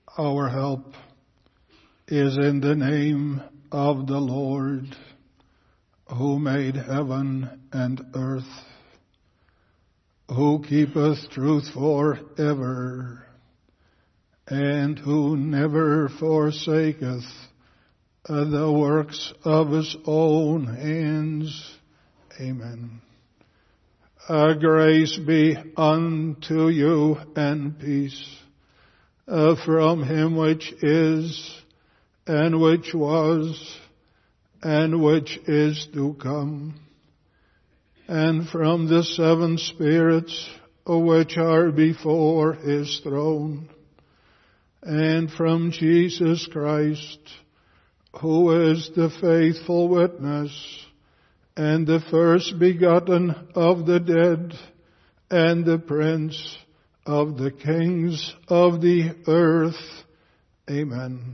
Our help is in the name of the Lord, who made heaven and earth, who keepeth truth forever, and who never forsaketh the works of his own hands. Amen. Grace be unto you and peace from him which is, and which was, and which is to come, and from the seven spirits which are before his throne, and from Jesus Christ, who is the faithful witness, and the first begotten of the dead, and the Prince of the kings of the earth. Amen.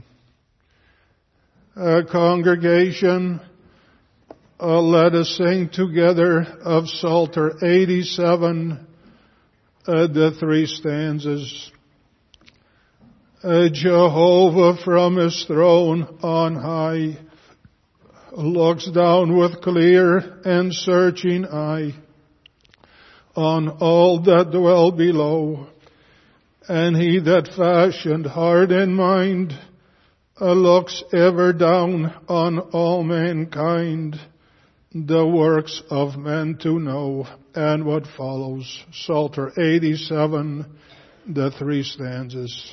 Congregation, let us sing together of Psalter 87, the three stanzas. Jehovah from his throne on high looks down with clear and searching eye on all that dwell below, and he that fashioned heart and mind looks ever down on all mankind, the works of men to know. And what follows, Psalter 87, the three stanzas.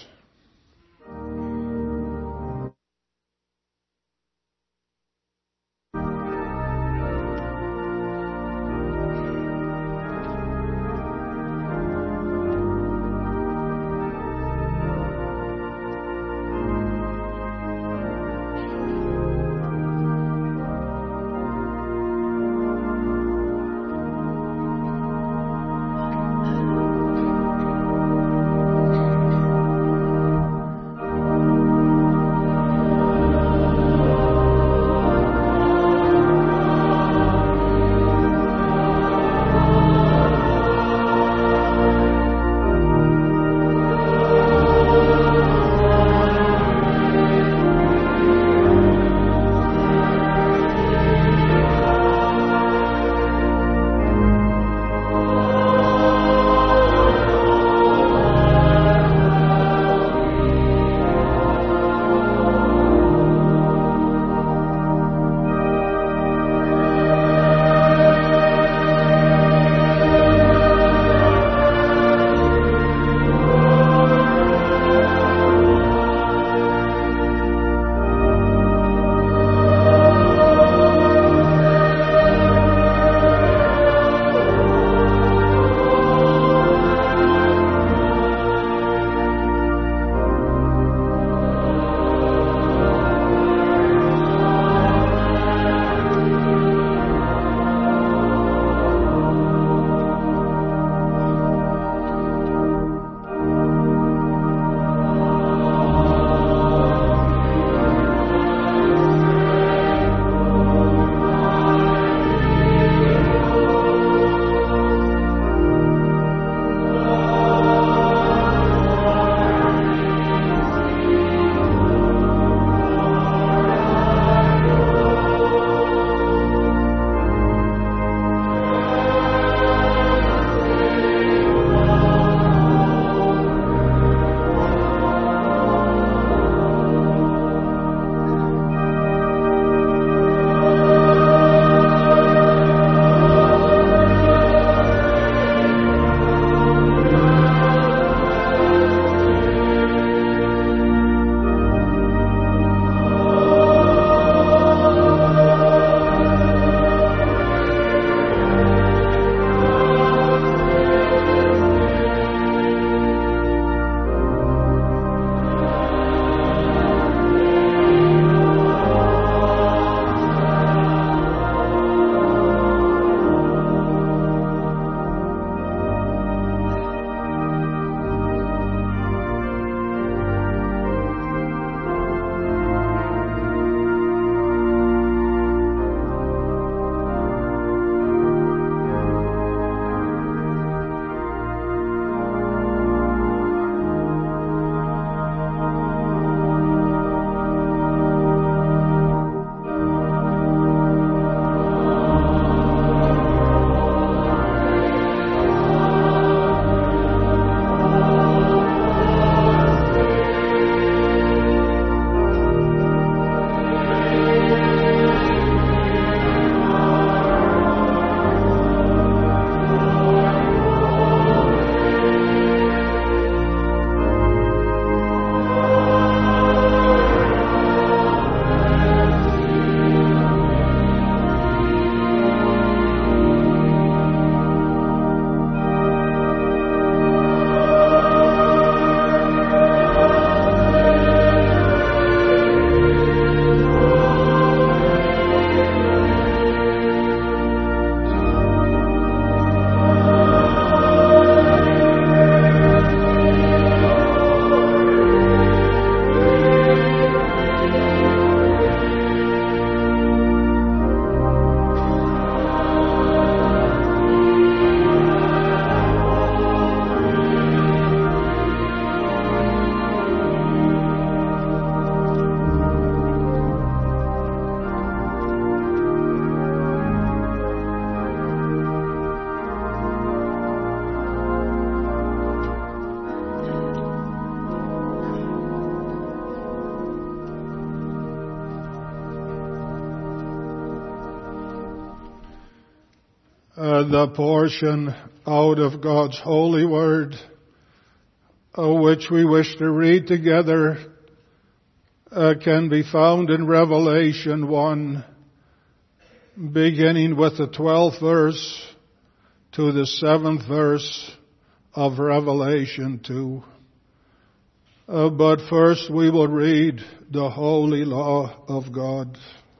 The portion out of God's holy word, which we wish to read together, can be found in Revelation 1, beginning with the 12th verse to the 7th verse of Revelation 2. But first we will read the holy law of God.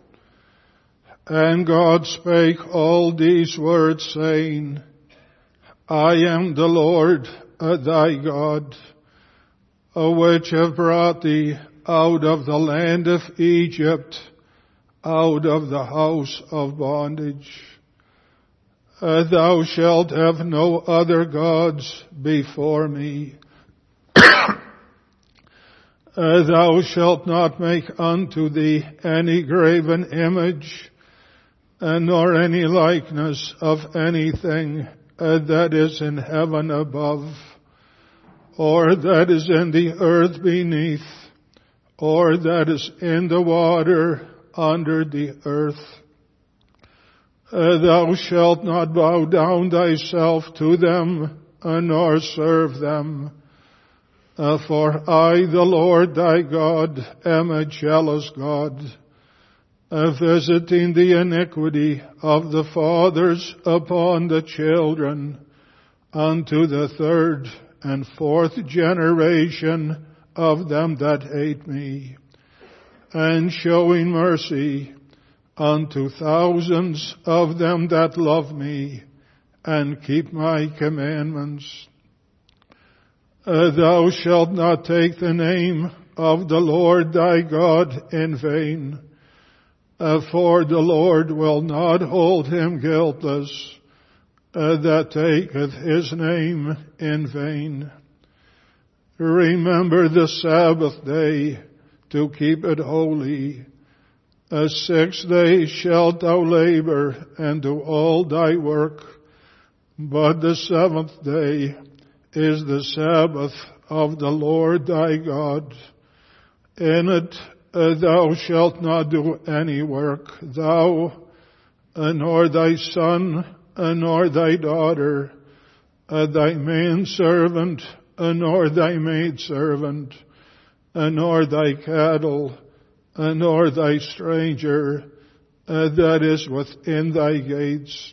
And God spake all these words, saying, I am the Lord thy God, which have brought thee out of the land of Egypt, out of the house of bondage. Thou shalt have no other gods before me. Thou shalt not make unto thee any graven image, nor any likeness of anything that is in heaven above, or that is in the earth beneath, or that is in the water under the earth. Thou shalt not bow down thyself to them, nor serve them. For I, the Lord thy God, am a jealous God, visiting the iniquity of the fathers upon the children, unto the third and fourth generation of them that hate me, and showing mercy unto thousands of them that love me, and keep my commandments. Thou shalt not take the name of the Lord thy God in vain, for the Lord will not hold him guiltless that taketh his name in vain. Remember the Sabbath day to keep it holy. 6 days shalt thou labor and do all thy work, but the 7th day is the Sabbath of the Lord thy God. In it thou shalt not do any work, thou, nor thy son, nor thy daughter, thy manservant, nor thy maidservant, nor thy cattle, nor thy stranger that is within thy gates.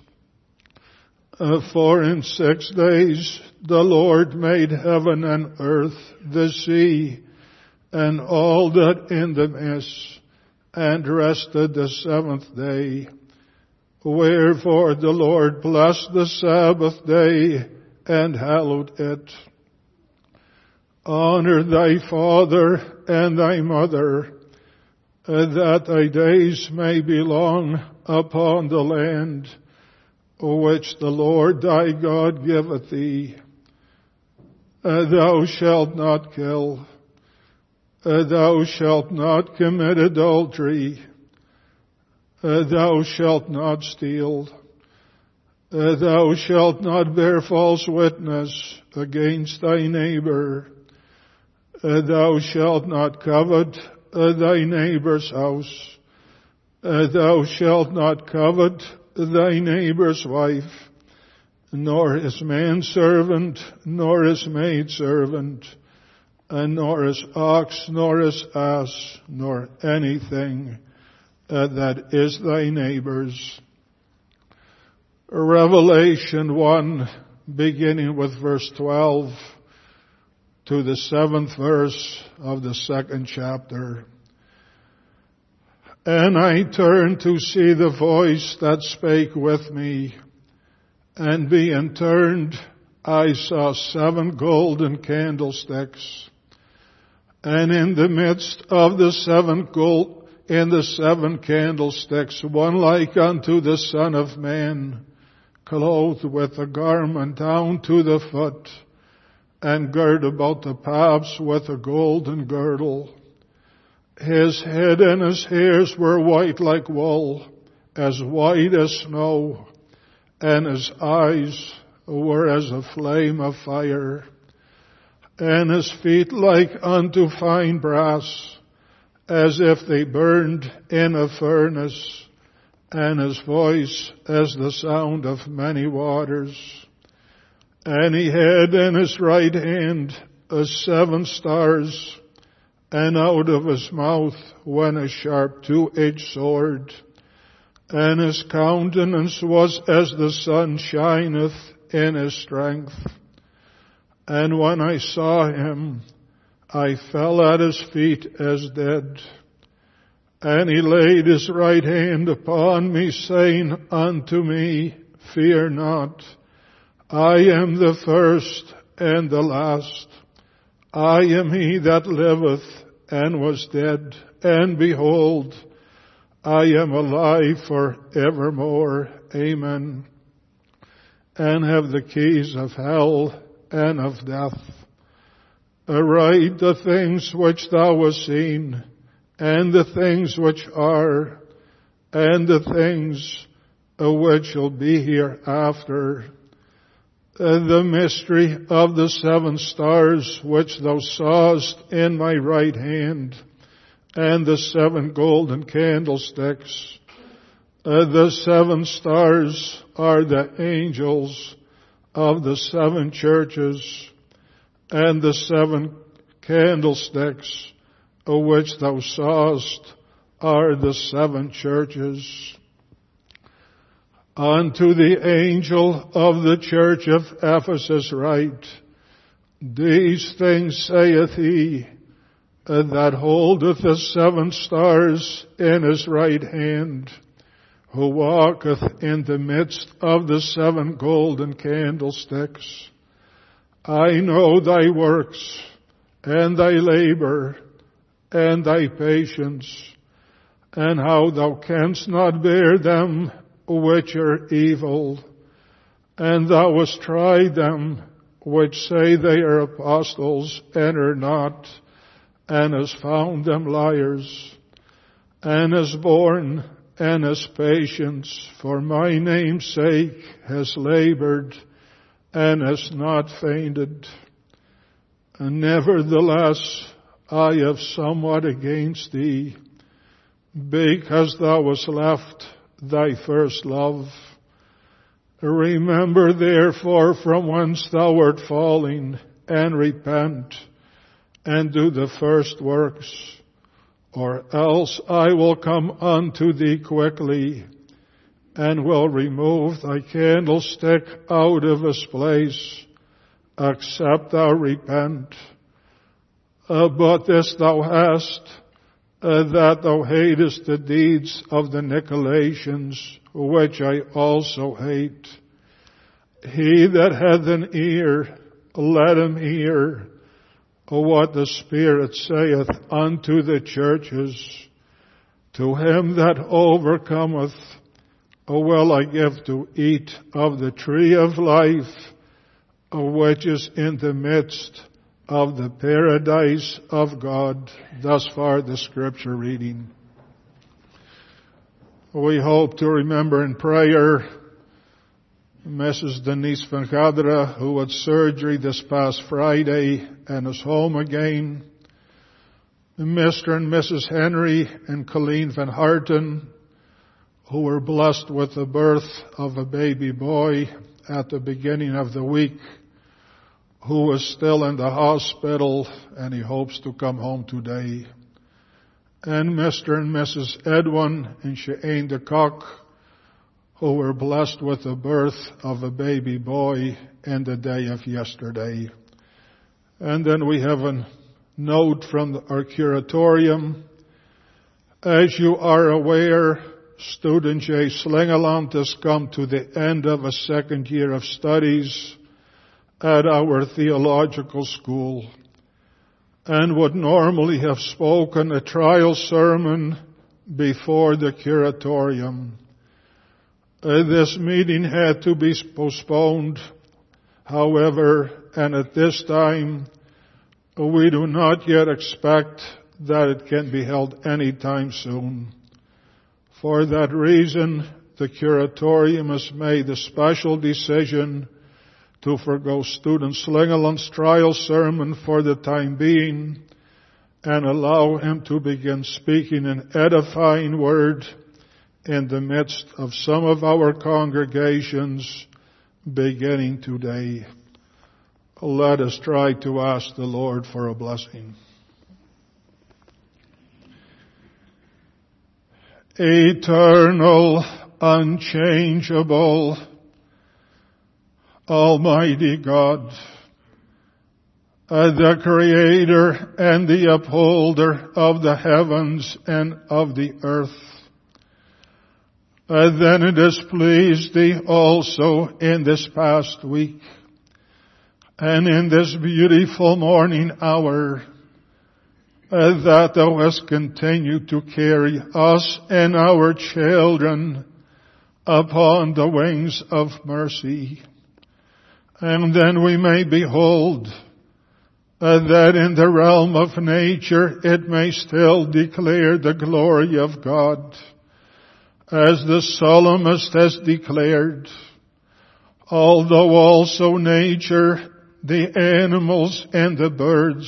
For in 6 days the Lord made heaven and earth, the sea, and all that in them is, and rested the 7th day. Wherefore the Lord blessed the Sabbath day and hallowed it. Honor thy father and thy mother, that thy days may be long upon the land which the Lord thy God giveth thee. Thou shalt not kill. Thou shalt not commit adultery. Thou shalt not steal. Thou shalt not bear false witness against thy neighbor. Thou shalt not covet thy neighbor's house. Thou shalt not covet thy neighbor's wife, nor his manservant, nor his maidservant, nor his ox, nor his ass, nor anything that is thy neighbor's. Revelation 1, beginning with verse 12 to the 7th verse of the 2nd chapter. And I turned to see the voice that spake with me, and being turned, I saw 7 golden candlesticks, and in the midst of the 7 candlesticks, one like unto the Son of Man, clothed with a garment down to the foot, and girt about the paps with a golden girdle. His head and his hairs were white like wool, as white as snow, and his eyes were as a flame of fire, and his feet like unto fine brass, as if they burned in a furnace, and his voice as the sound of many waters. And he had in his right hand 7 stars, and out of his mouth went a sharp 2-edged sword. And his countenance was as the sun shineth in his strength. And when I saw him, I fell at his feet as dead. And he laid his right hand upon me, saying unto me, Fear not, I am the first and the last. I am he that liveth and was dead, and behold, I am alive for evermore. Amen. And have the keys of hell and of death. Write the things which thou hast seen, and the things which are, and the things which shall be hereafter. The mystery of the 7 stars which thou sawest in my right hand, and the 7 golden candlesticks. The 7 stars are the angels of the 7 churches, and the 7 candlesticks which thou sawest are the 7 churches. Unto the angel of the church of Ephesus write, These things saith he that holdeth the 7 stars in his right hand, who walketh in the midst of the 7 golden candlesticks. I know thy works, and thy labor, and thy patience, and how thou canst not bear them which are evil, and thou hast tried them which say they are apostles and are not, and hast found them liars, and hast borne and hast patience for my name's sake, hast labored and hast not fainted. And nevertheless, I have somewhat against thee, because thou hast left thy first love. Remember therefore from whence thou art falling, and repent, and do the first works, or else I will come unto thee quickly, and will remove thy candlestick out of his place, except thou repent. But this thou hast, that thou hatest the deeds of the Nicolaitans, which I also hate. He that hath an ear, let him hear what the Spirit saith unto the churches. To him that overcometh will I give to eat of the tree of life, which is in the midst of the paradise of God. Thus far the scripture reading. We hope to remember in prayer Mrs. Denise Van Gadra, who had surgery this past Friday and is home again. Mr. and Mrs. Henry and Colleen Van Harten, who were blessed with the birth of a baby boy at the beginning of the week, who is still in the hospital, and he hopes to come home today. And Mr. and Mrs. Edwin and Shane de Kock, who were blessed with the birth of a baby boy in the day of yesterday. And then we have a note from our curatorium. As you are aware, student Jay Slingeland has come to the end of a second year of studies at our theological school, and would normally have spoken a trial sermon before the curatorium. This meeting had to be postponed, however, and at this time we do not yet expect that it can be held anytime soon. For that reason, the curatorium has made a special decision to forgo student Slingeland's trial sermon for the time being and allow him to begin speaking an edifying word in the midst of some of our congregations beginning today. Let us try to ask the Lord for a blessing. Eternal, unchangeable, Almighty God, the Creator and the upholder of the heavens and of the earth, then it has pleased Thee also in this past week and in this beautiful morning hour that Thou hast continued to carry us and our children upon the wings of mercy. And then we may behold that in the realm of nature it may still declare the glory of God. As the psalmist has declared, although also nature, the animals and the birds,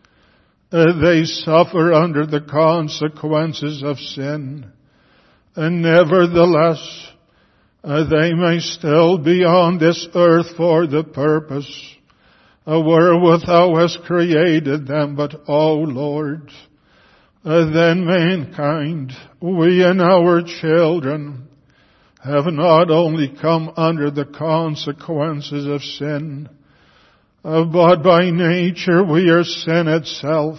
they suffer under the consequences of sin, and nevertheless, they may still be on this earth for the purpose wherewith Thou hast created them. But, O Lord, then mankind, we and our children, have not only come under the consequences of sin, but by nature we are sin itself.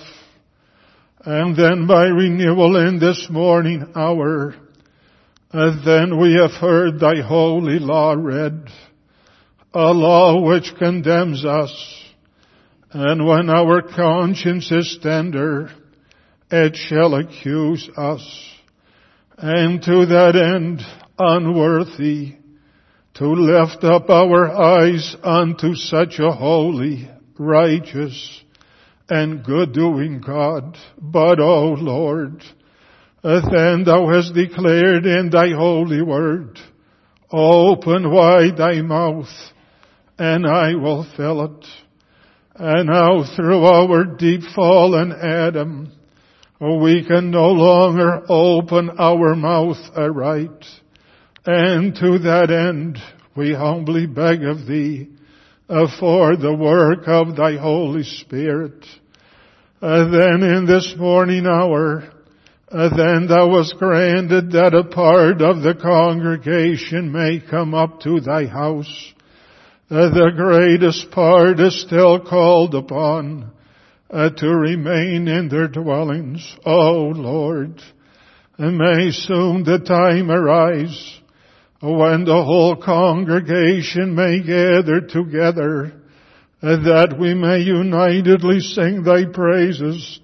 And then by renewal in this morning hour, then we have heard Thy holy law read, a law which condemns us. And when our conscience is tender, it shall accuse us. And to that end, unworthy to lift up our eyes unto such a holy, righteous, and good-doing God. But, O Lord, then Thou hast declared in Thy holy word, open wide Thy mouth, and I will fill it. And now through our deep fallen Adam, we can no longer open our mouth aright. And to that end, we humbly beg of Thee for the work of Thy Holy Spirit. Then in this morning hour, then Thou hast granted that a part of the congregation may come up to Thy house. The greatest part is still called upon to remain in their dwellings. O Lord, may soon the time arise when the whole congregation may gather together, that we may unitedly sing Thy praises,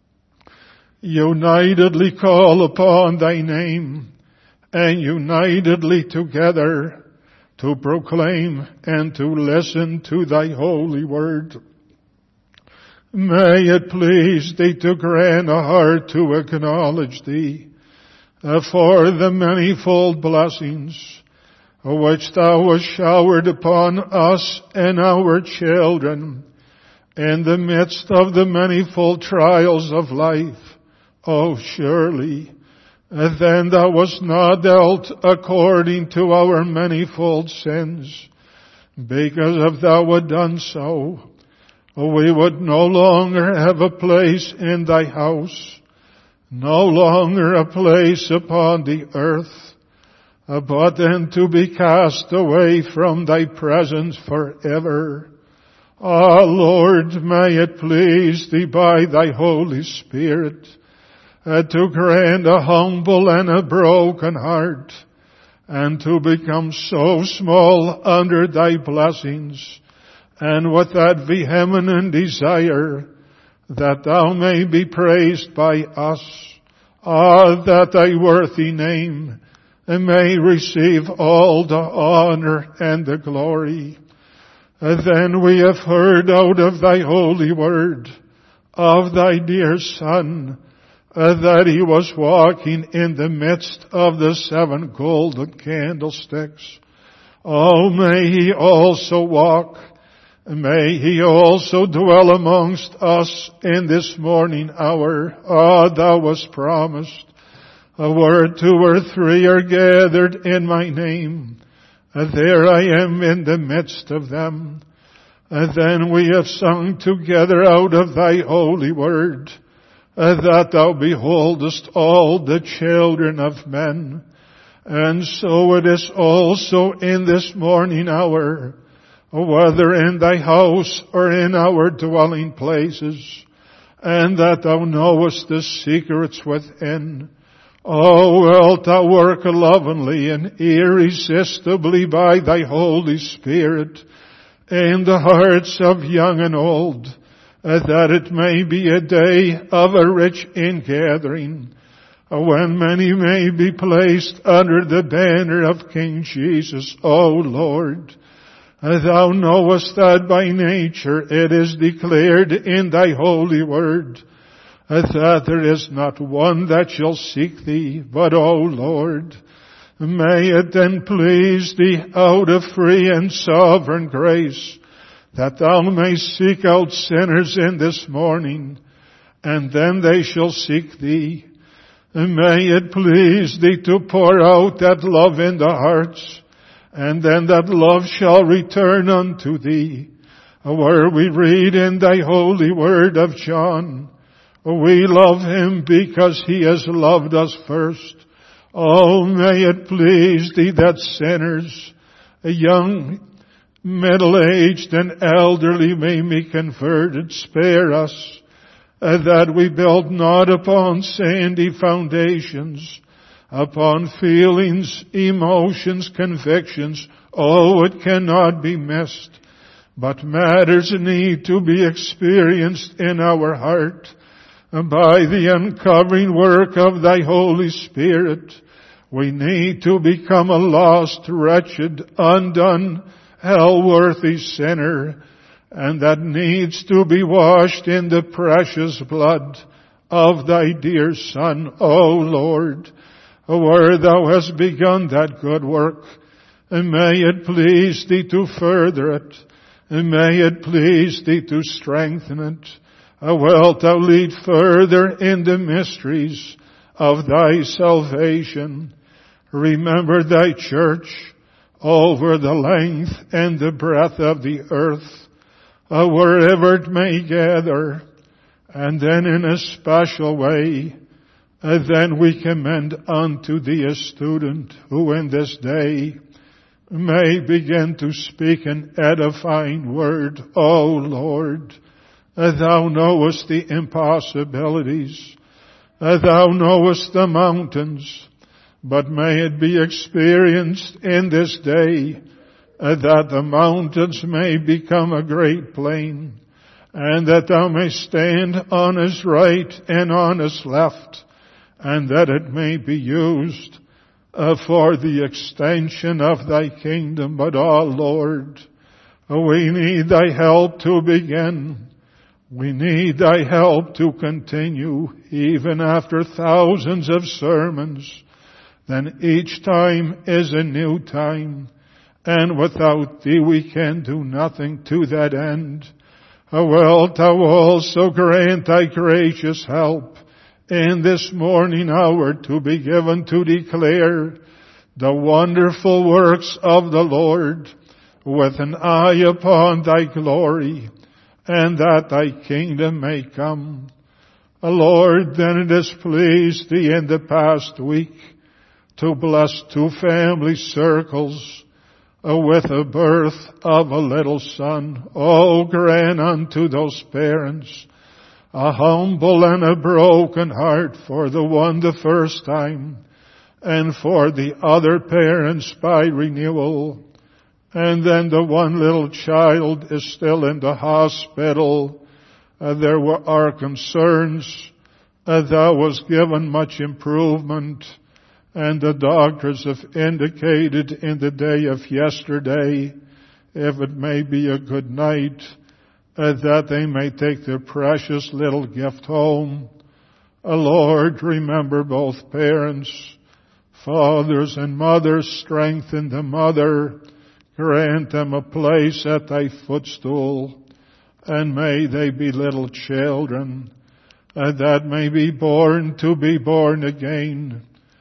unitedly call upon Thy name, and unitedly together to proclaim and to listen to Thy holy word. May it please Thee to grant a heart to acknowledge Thee for the manifold blessings which Thou hast showered upon us and our children in the midst of the manifold trials of life. Oh, surely, then Thou wast not dealt according to our manifold sins, because if Thou had done so, we would no longer have a place in Thy house, no longer a place upon the earth, but then to be cast away from Thy presence forever. Ah, Lord, may it please Thee by Thy Holy Spirit to grant a humble and a broken heart, and to become so small under Thy blessings, and with that vehement desire that Thou may be praised by us. Ah, that Thy worthy name may receive all the honor and the glory. Then we have heard out of Thy holy word of Thy dear Son, that He was walking in the midst of the 7 golden candlesticks. Oh, may He also walk, may He also dwell amongst us in this morning hour. Ah, Thou wast promised where 2 or 3 are gathered in my name, there I am in the midst of them. Then we have sung together out of thy holy word, that thou beholdest all the children of men. And so it is also in this morning hour, whether in thy house or in our dwelling places, and that thou knowest the secrets within. O wilt thou work lovingly and irresistibly by thy Holy Spirit in the hearts of young and old, that it may be a day of a rich ingathering, when many may be placed under the banner of King Jesus. O Lord, thou knowest that by nature it is declared in thy holy word, that there is not one that shall seek thee, but, O Lord, may it then please thee out of free and sovereign grace, that thou mayst seek out sinners in this morning, and then they shall seek thee. And may it please thee to pour out that love in the hearts, and then that love shall return unto thee. Where we read in thy holy word of John, we love him because he has loved us first. Oh, may it please thee that sinners, young, middle-aged, and elderly may be converted. Spare us, that we build not upon sandy foundations, upon feelings, emotions, convictions. Oh, it cannot be missed. But matters need to be experienced in our heart by the uncovering work of thy Holy Spirit. We need to become a lost, wretched, undone, hell-worthy sinner, and that needs to be washed in the precious blood of thy dear Son. O Lord, where thou hast begun that good work, and may it please thee to further it, and may it please thee to strengthen it. Wilt thou lead further in the mysteries of thy salvation. Remember thy church over the length and the breadth of the earth, wherever it may gather, and then in a special way, then we commend unto thee a student who in this day may begin to speak an edifying word. O Lord, thou knowest the impossibilities, thou knowest the mountains, but may it be experienced in this day that the mountains may become a great plain, and that thou mayst stand on his right and on his left, and that it may be used for the extension of thy kingdom. But, oh Lord, we need thy help to begin. We need thy help to continue, even after thousands of sermons. Then each time is a new time, and without thee we can do nothing to that end. Wilt thou also grant thy gracious help in this morning hour to be given to declare the wonderful works of the Lord with an eye upon thy glory, and that thy kingdom may come. Lord, then it has pleased thee in the past week to bless 2 family circles with the birth of a little son. Oh, grant unto those parents a humble and a broken heart, for the one the first time, and for the other parents by renewal. And then the one little child is still in the hospital. There are concerns. Thou was given much improvement, and the doctors have indicated in the day of yesterday, if it may be a good night, that they may take their precious little gift home. Lord, remember both parents, fathers and mothers. Strengthen the mother. Grant them a place at thy footstool. And may they be little children that may be born to be born again.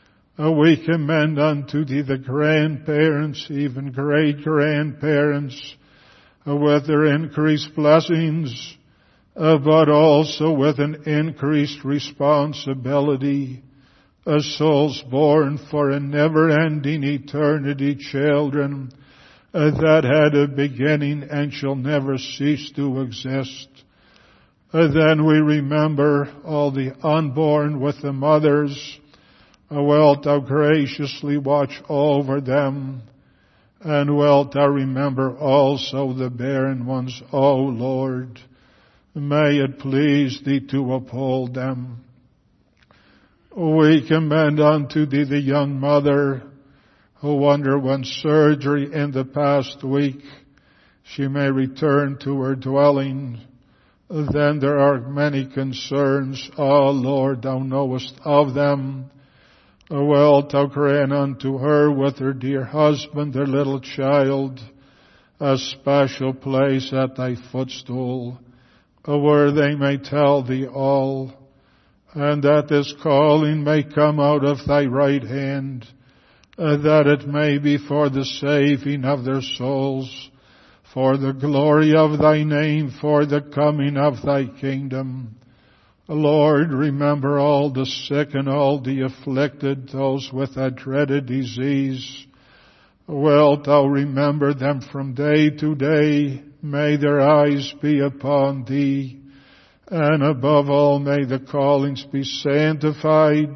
We commend unto thee the grandparents, even great-grandparents, with their increased blessings, but also with an increased responsibility. Souls born for a never-ending eternity, children that had a beginning and shall never cease to exist. Then we remember all the unborn with the mothers. Wilt thou graciously watch over them, and wilt thou remember also the barren ones, O Lord. May it please thee to uphold them. We commend unto thee the young mother who underwent surgery in the past week. She may return to her dwelling. Then there are many concerns. O Lord, thou knowest of them. Wilt thou grant unto her with her dear husband, their little child, a special place at thy footstool, where they may tell thee all, and that this calling may come out of thy right hand, that it may be for the saving of their souls, for the glory of thy name, for the coming of thy kingdom. Lord, remember all the sick and all the afflicted, those with that dreaded disease. Wilt thou remember them from day to day? May their eyes be upon thee. And above all, may the callings be sanctified.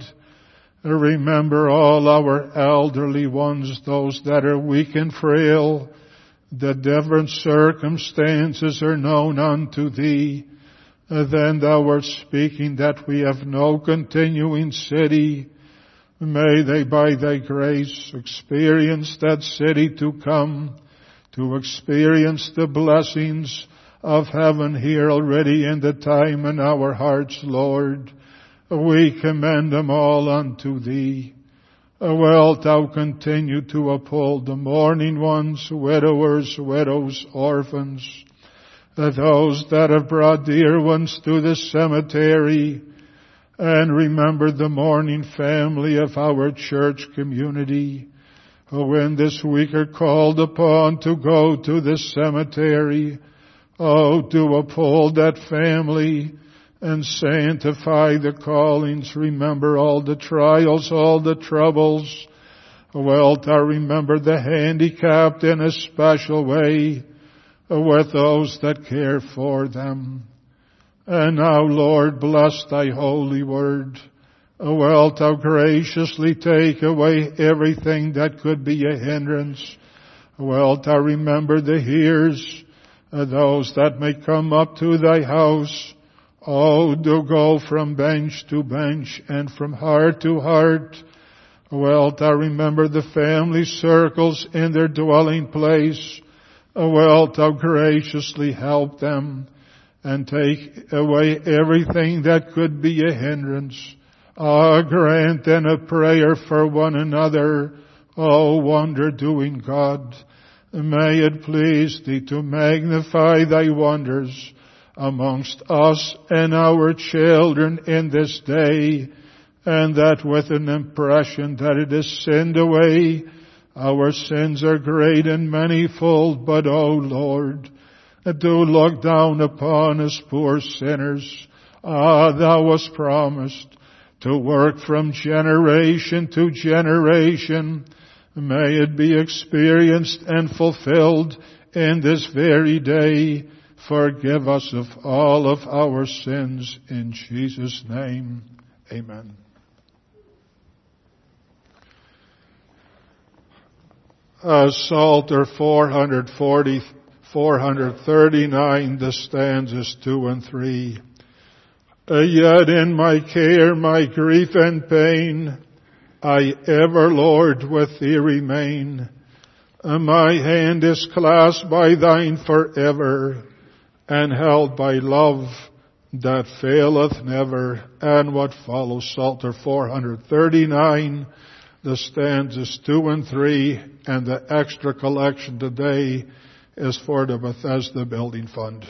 Remember all our elderly ones, those that are weak and frail. The different circumstances are known unto thee. Then thou art speaking that we have no continuing city. May they by thy grace experience that city to come, to experience the blessings of heaven here already in the time in our hearts, Lord. We commend them all unto thee. Wilt thou continue to uphold the mourning ones, widowers, widows, orphans, those that have brought dear ones to the cemetery, and remember the mourning family of our church community, who in this week are called upon to go to the cemetery. Oh, to uphold that family and sanctify the callings. Remember all the trials, all the troubles. Wilt thou remember the handicapped in a special way with those that care for them. And now, Lord, bless thy holy word. Wilt thou graciously take away everything that could be a hindrance. Wilt thou remember the hearers, those that may come up to thy house. Oh, do go from bench to bench and from heart to heart. Wilt thou remember the family circles in their dwelling place. Wilt thou graciously help them and take away everything that could be a hindrance. Grant then a prayer for one another. Oh, wonder-doing God, may it please thee to magnify thy wonders amongst us and our children in this day, and that with an impression that it is sinned away. Our sins are great and manifold, but, O Lord, do look down upon us poor sinners. Thou hast promised to work from generation to generation. May it be experienced and fulfilled in this very day. Forgive us of all of our sins. In Jesus' name, amen. Psalter 439, the stanzas 2 and 3. Yet in my care, my grief and pain, I ever, Lord, with thee remain. My hand is clasped by thine forever, and held by love that faileth never. And what follows, Psalter 439, the stanzas 2 and 3, and the extra collection today is for the Bethesda Building Fund.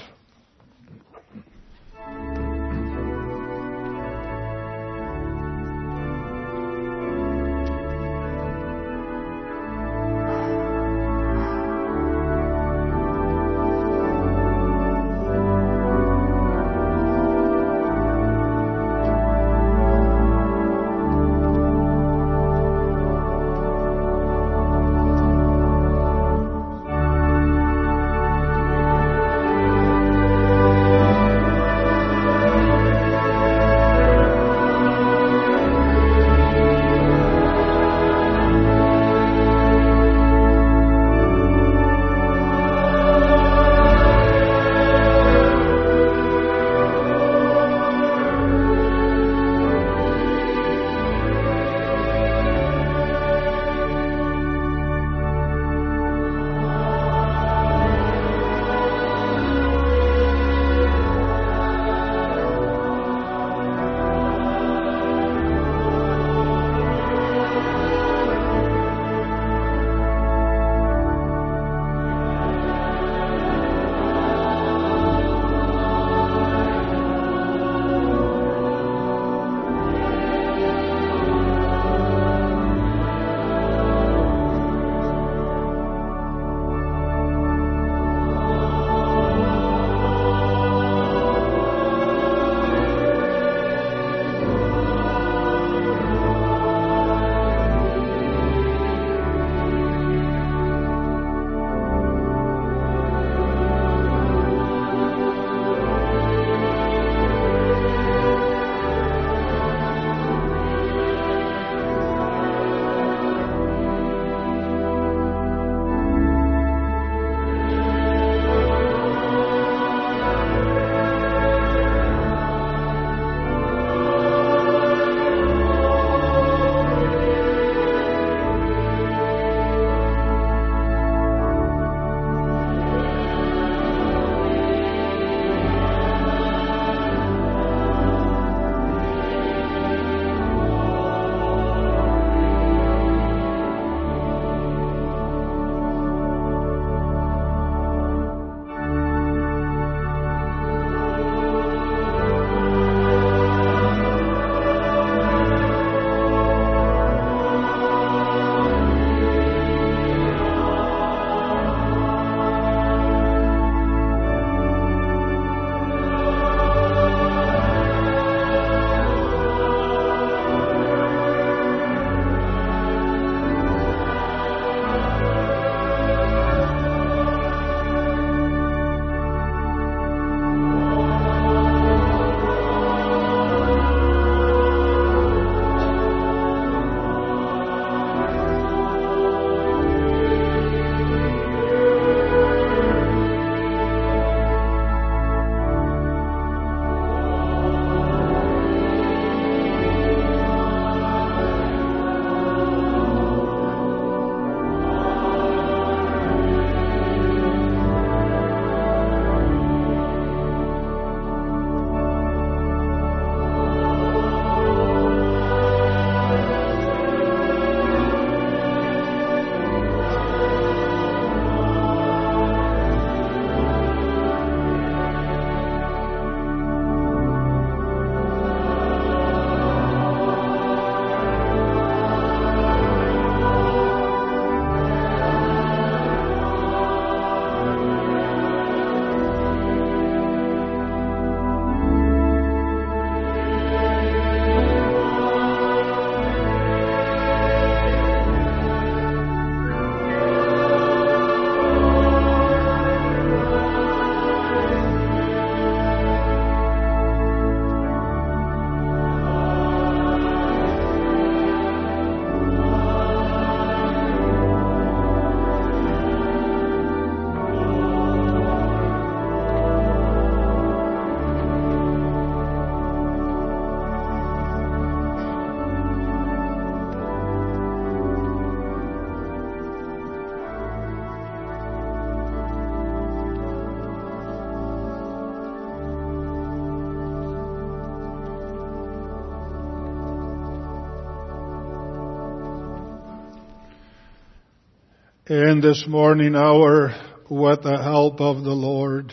in this morning hour with the help of the Lord.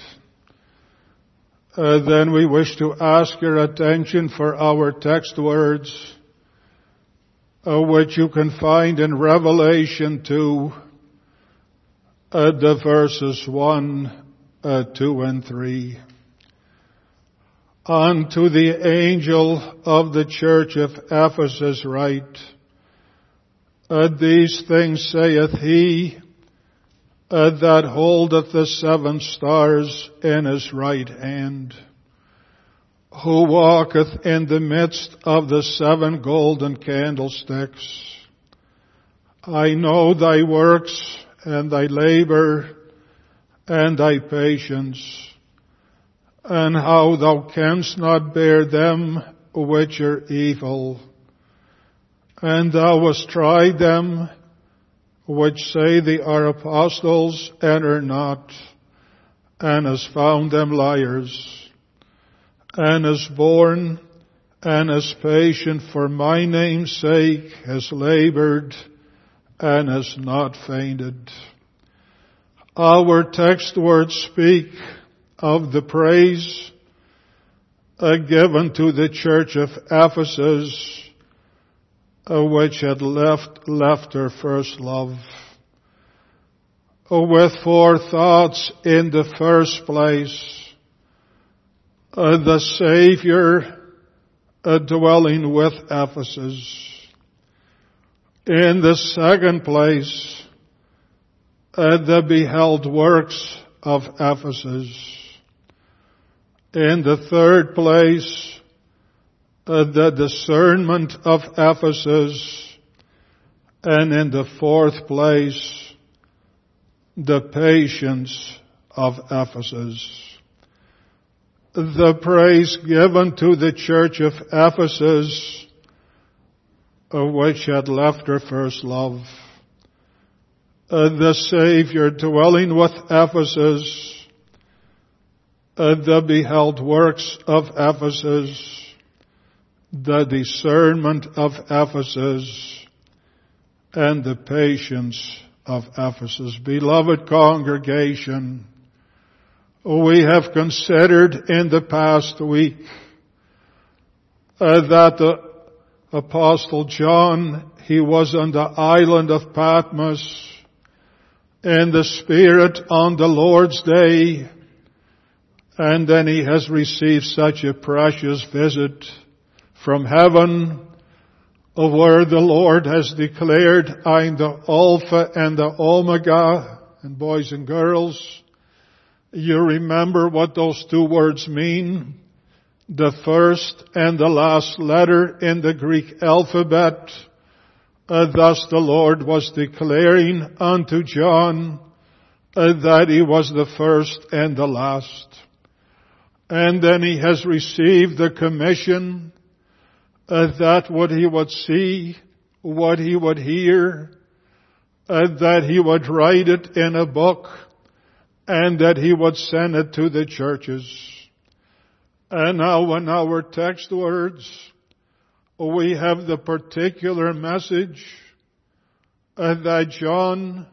Then we wish to ask your attention for our text words, which you can find in Revelation 2, the verses 1, 2 and 3. Unto the angel of the church of Ephesus write, these things saith he that holdeth the 7 stars in his right hand, who walketh in the midst of the 7 golden candlesticks. I know thy works, and thy labor, and thy patience, and how thou canst not bear them which are evil. And thou hast tried them which say they are apostles and are not, and hast found them liars, and hast borne and hast patient for my name's sake, hast labored and hast not fainted. Our text words speak of the praise given to the church of Ephesus, which had left her first love. With 4 thoughts. In the first place, the Savior dwelling with Ephesus. In the second place, the beheld works of Ephesus. In the third place, the discernment of Ephesus. And in the fourth place, the patience of Ephesus. The praise given to the church of Ephesus, which had left her first love. The Savior dwelling with Ephesus, the beheld works of Ephesus, the discernment of Ephesus, and the patience of Ephesus. Beloved congregation, we have considered in the past week that the Apostle John, he was on the island of Patmos in the Spirit on the Lord's day, and then he has received such a precious visit from heaven, where the Lord has declared, I'm the Alpha and the Omega. And boys and girls, you remember what those 2 words mean? The first and the last letter in the Greek alphabet. Thus the Lord was declaring unto John that he was the first and the last. And then he has received the commission that what he would see, what he would hear, that he would write it in a book, and that he would send it to the churches. And now in our text words, we have the particular message that John,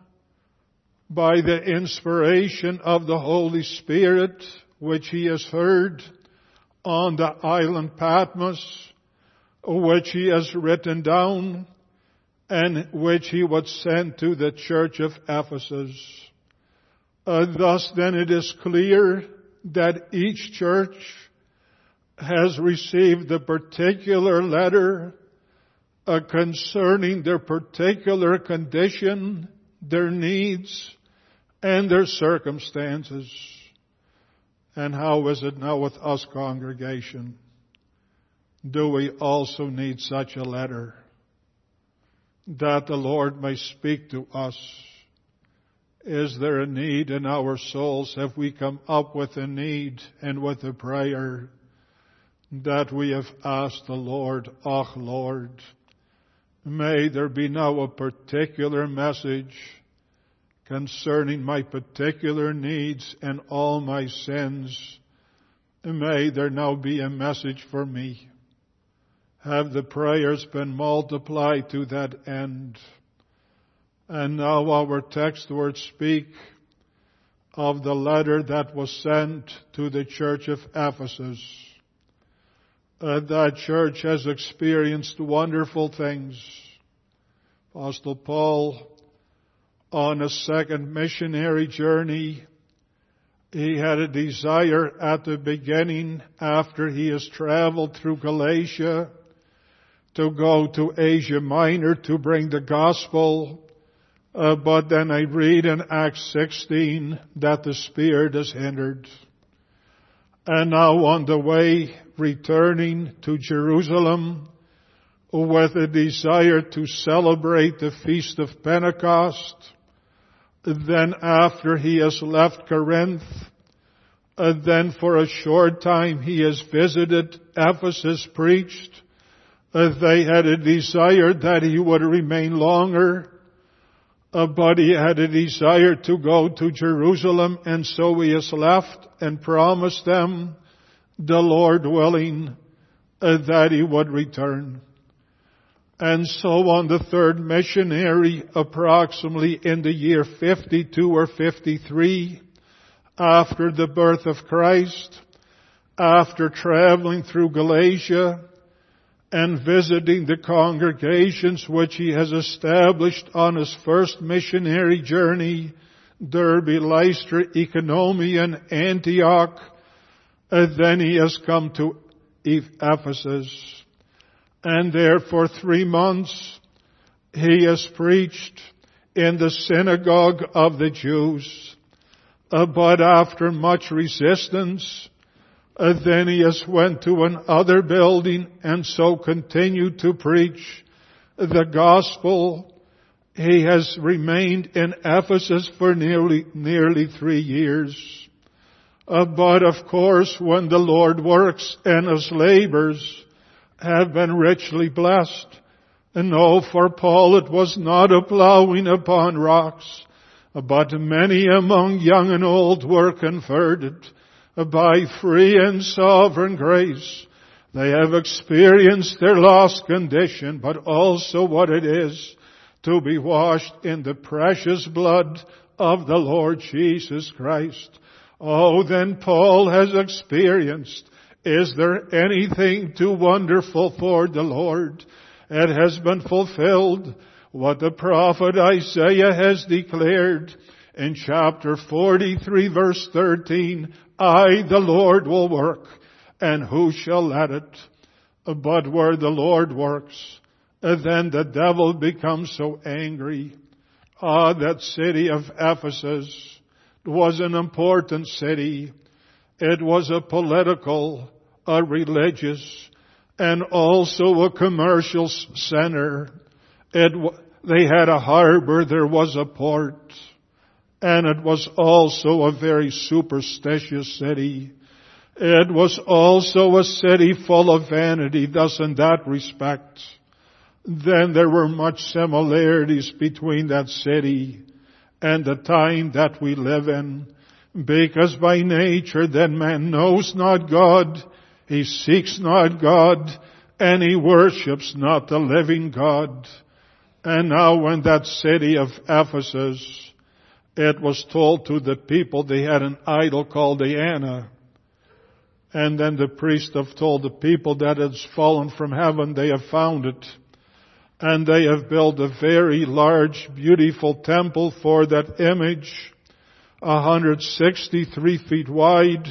by the inspiration of the Holy Spirit, which he has heard on the island Patmos, which he has written down, and which he would send to the church of Ephesus. Thus then it is clear that each church has received a particular letter concerning their particular condition, their needs, and their circumstances. And how is it now with us, congregation? Do we also need such a letter that the Lord may speak to us? Is there a need in our souls? Have we come up with a need and with a prayer that we have asked the Lord, "Och, Lord, may there be now a particular message concerning my particular needs and all my sins. May there now be a message for me." Have the prayers been multiplied to that end? And now our text words speak of the letter that was sent to the church of Ephesus. That church has experienced wonderful things. Apostle Paul, on a second missionary journey, he had a desire at the beginning, after he has traveled through Galatia, to go to Asia Minor to bring the gospel. But then I read in Acts 16 that the Spirit is hindered. And now on the way, returning to Jerusalem with a desire to celebrate the Feast of Pentecost. Then after he has left Corinth, then for a short time he has visited Ephesus, preached. They had a desire that he would remain longer. But he had a desire to go to Jerusalem, and so he has left and promised them, the Lord willing, that he would return. And so on the third missionary, approximately in the year 52 or 53, after the birth of Christ, after traveling through Galatia, and visiting the congregations which he has established on his first missionary journey, Derbe, Lystra, Iconium, Antioch, then he has come to Ephesus. And there for 3 months he has preached in the synagogue of the Jews. But after much resistance, then he has went to another building and so continued to preach the gospel. He has remained in Ephesus for nearly 3 years. But of course, when the Lord works and his labors have been richly blessed. And no, for Paul it was not a plowing upon rocks, but many among young and old were converted. By free and sovereign grace, they have experienced their lost condition, but also what it is to be washed in the precious blood of the Lord Jesus Christ. Oh, then Paul has experienced, is there anything too wonderful for the Lord? It has been fulfilled what the prophet Isaiah has declared in chapter 43 verse 13, I, the Lord, will work, and who shall let it? But where the Lord works, then the devil becomes so angry. That city of Ephesus was an important city. It was a political, a religious, and also a commercial center. They had a harbor, there was a port. And it was also a very superstitious city. It was also a city full of vanity, thus in that respect. Then there were much similarities between that city and the time that we live in. Because by nature then man knows not God, he seeks not God, and he worships not the living God. And now when that city of Ephesus, it was told to the people they had an idol called Diana. And then the priest have told the people that it's fallen from heaven. They have found it. And they have built a very large, beautiful temple for that image. 163 feet wide,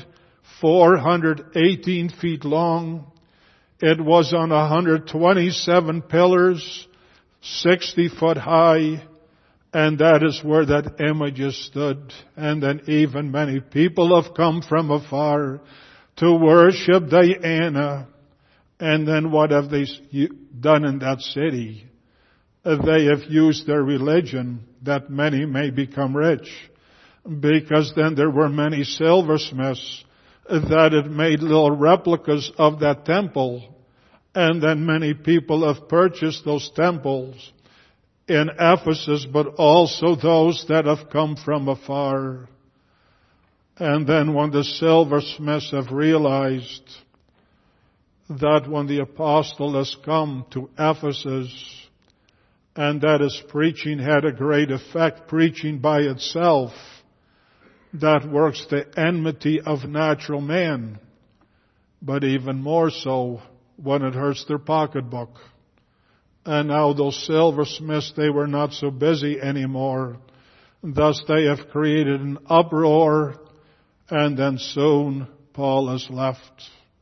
418 feet long. It was on 127 pillars, 60 foot high. And that is where that image is stood. And then even many people have come from afar to worship Diana. And then what have they done in that city? They have used their religion that many may become rich. Because then there were many silversmiths that had made little replicas of that temple. And then many people have purchased those temples in Ephesus, but also those that have come from afar. And then when the silversmiths have realized that when the apostle has come to Ephesus, and that his preaching had a great effect. Preaching by itself, that works the enmity of natural man, but even more so when it hurts their pocketbook. And now those silversmiths, they were not so busy anymore. Thus they have created an uproar, and then soon Paul has left.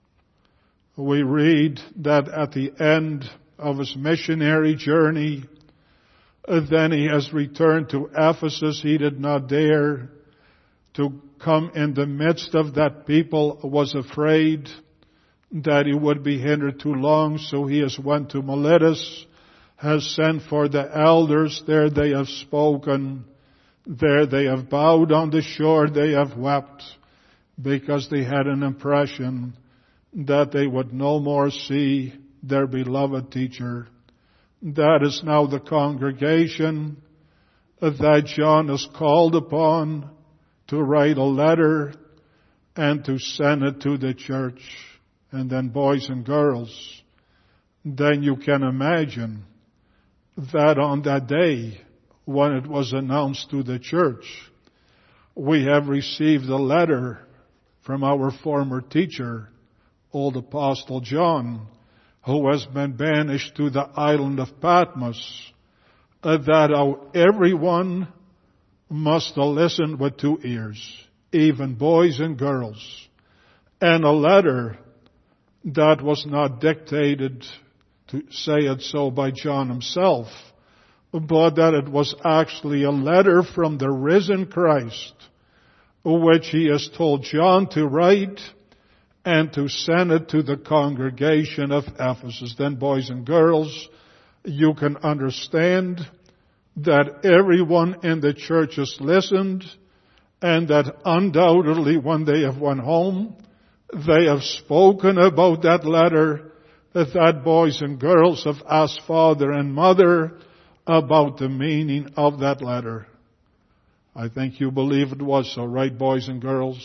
We read that at the end of his missionary journey, then he has returned to Ephesus. He did not dare to come in the midst of that people, was afraid that he would be hindered too long, so he has went to Miletus, has sent for the elders. There they have spoken. There they have bowed on the shore. They have wept because they had an impression that they would no more see their beloved teacher. That is now the congregation that John is called upon to write a letter and to send it to the church. And then boys and girls, then you can imagine that on that day when it was announced to the church, we have received a letter from our former teacher, old Apostle John, who has been banished to the island of Patmos, that everyone must listen with 2 ears, even boys and girls. And a letter that was not dictated, to say it so, by John himself, but that it was actually a letter from the risen Christ, which he has told John to write and to send it to the congregation of Ephesus. Then, boys and girls, you can understand that everyone in the church has listened, and that undoubtedly when they have went home, they have spoken about that letter, that boys and girls have asked father and mother about the meaning of that letter. I think you believe it was so, right, boys and girls?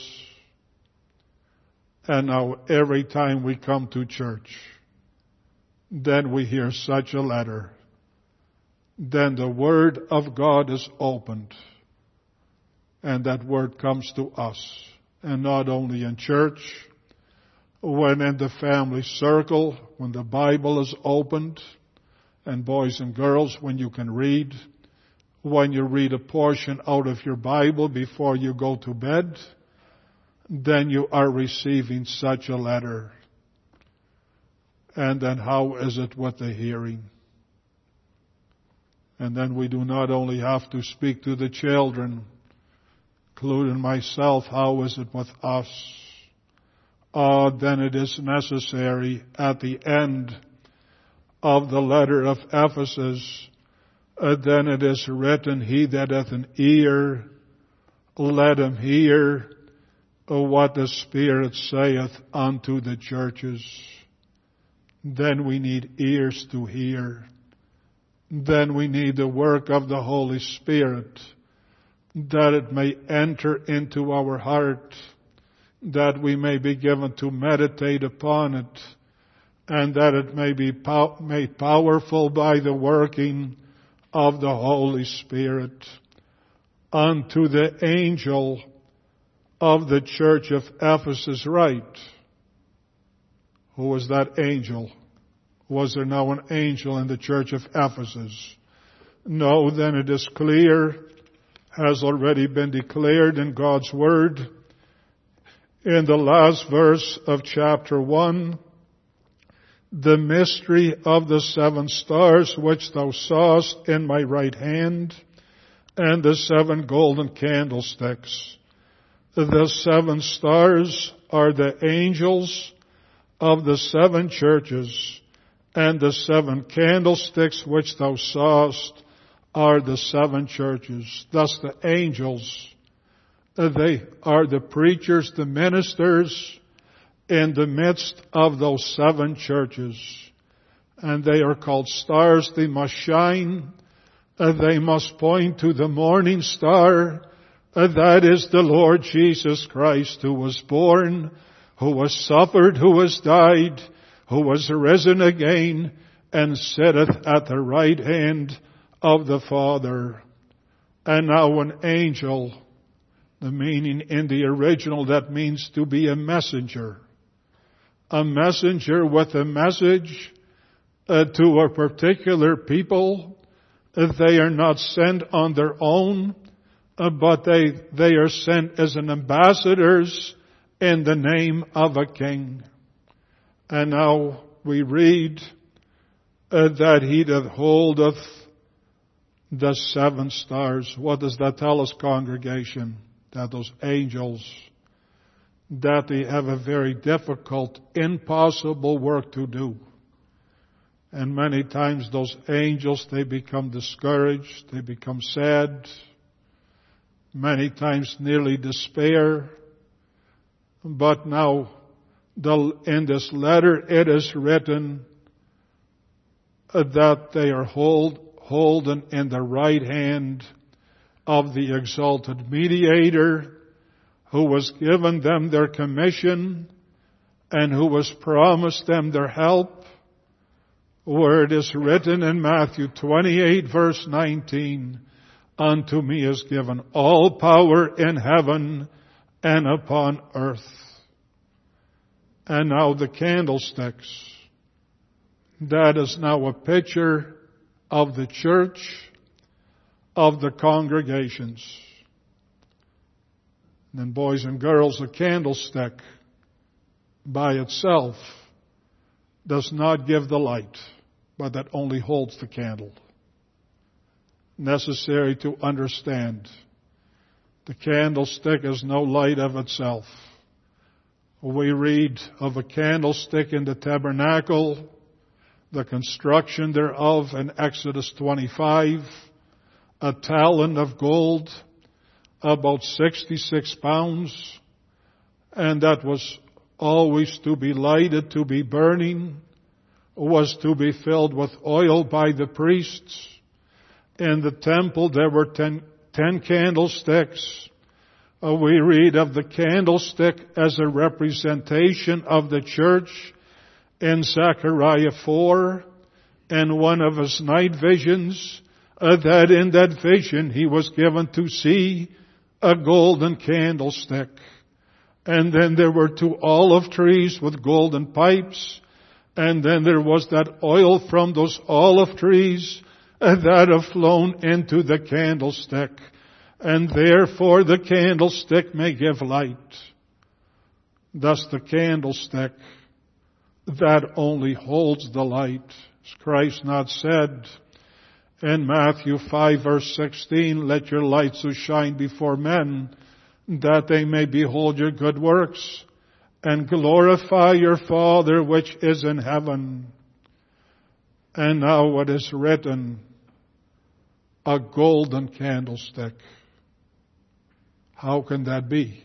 And now every time we come to church, then we hear such a letter. Then the Word of God is opened. And that Word comes to us. And not only in church, when in the family circle, when the Bible is opened, and boys and girls, when you can read, when you read a portion out of your Bible before you go to bed, then you are receiving such a letter. And then how is it with the hearing? And then we do not only have to speak to the children, including myself, how is it with us? Then it is necessary at the end of the letter of Ephesus, then it is written, he that hath an ear, let him hear what the Spirit saith unto the churches. Then we need ears to hear. Then we need the work of the Holy Spirit, that it may enter into our heart, that we may be given to meditate upon it, and that it may be made powerful by the working of the Holy Spirit. Unto the angel of the church of Ephesus write. Who was that angel? Was there now an angel in the church of Ephesus? No, then it is clear, has already been declared in God's Word. In the last verse of chapter 1, the mystery of the 7 stars which thou sawest in my right hand, and the 7 golden candlesticks. The 7 stars are the angels of the 7 churches, and the 7 candlesticks which thou sawest are the 7 churches. Thus the angels, they are the preachers, the ministers in the midst of those 7 churches. And they are called stars. They must shine. They must point to the morning star. That is the Lord Jesus Christ, who was born, who was suffered, who was died, who was risen again, and sitteth at the right hand of the Father. And now an angel, the meaning in the original, that means to be a messenger. A messenger with a message to a particular people. They are not sent on their own, but they are sent as an ambassadors in the name of a king. And now we read that he that holdeth the 7 stars. What does that tell us, congregation? That those angels, that they have a very difficult, impossible work to do. And many times those angels, they become discouraged, they become sad, many times nearly despair. But now, in this letter, it is written that they are holden in the right hand of the exalted mediator, who was given them their commission and who was promised them their help, where it is written in Matthew 28 verse 19, unto me is given all power in heaven and upon earth. And now the candlesticks. That is now a picture of the church, of the congregations. And then, boys and girls, a candlestick by itself does not give the light, but that only holds the candle. Necessary to understand. The candlestick is no light of itself. We read of a candlestick in the tabernacle, the construction thereof in Exodus 25, a talent of gold, about 66 pounds, and that was always to be lighted, to be burning, was to be filled with oil by the priests. In the temple there were 10 candlesticks. We read of the candlestick as a representation of the church in Zechariah 4, and one of his night visions, that in that vision he was given to see a golden candlestick. And then there were 2 olive trees with golden pipes, and then there was that oil from those olive trees that have flown into the candlestick. And therefore the candlestick may give light. Thus the candlestick that only holds the light. As Christ not said in Matthew 5 verse 16, let your light so shine before men that they may behold your good works and glorify your Father which is in heaven. And now what is written, a golden candlestick. How can that be?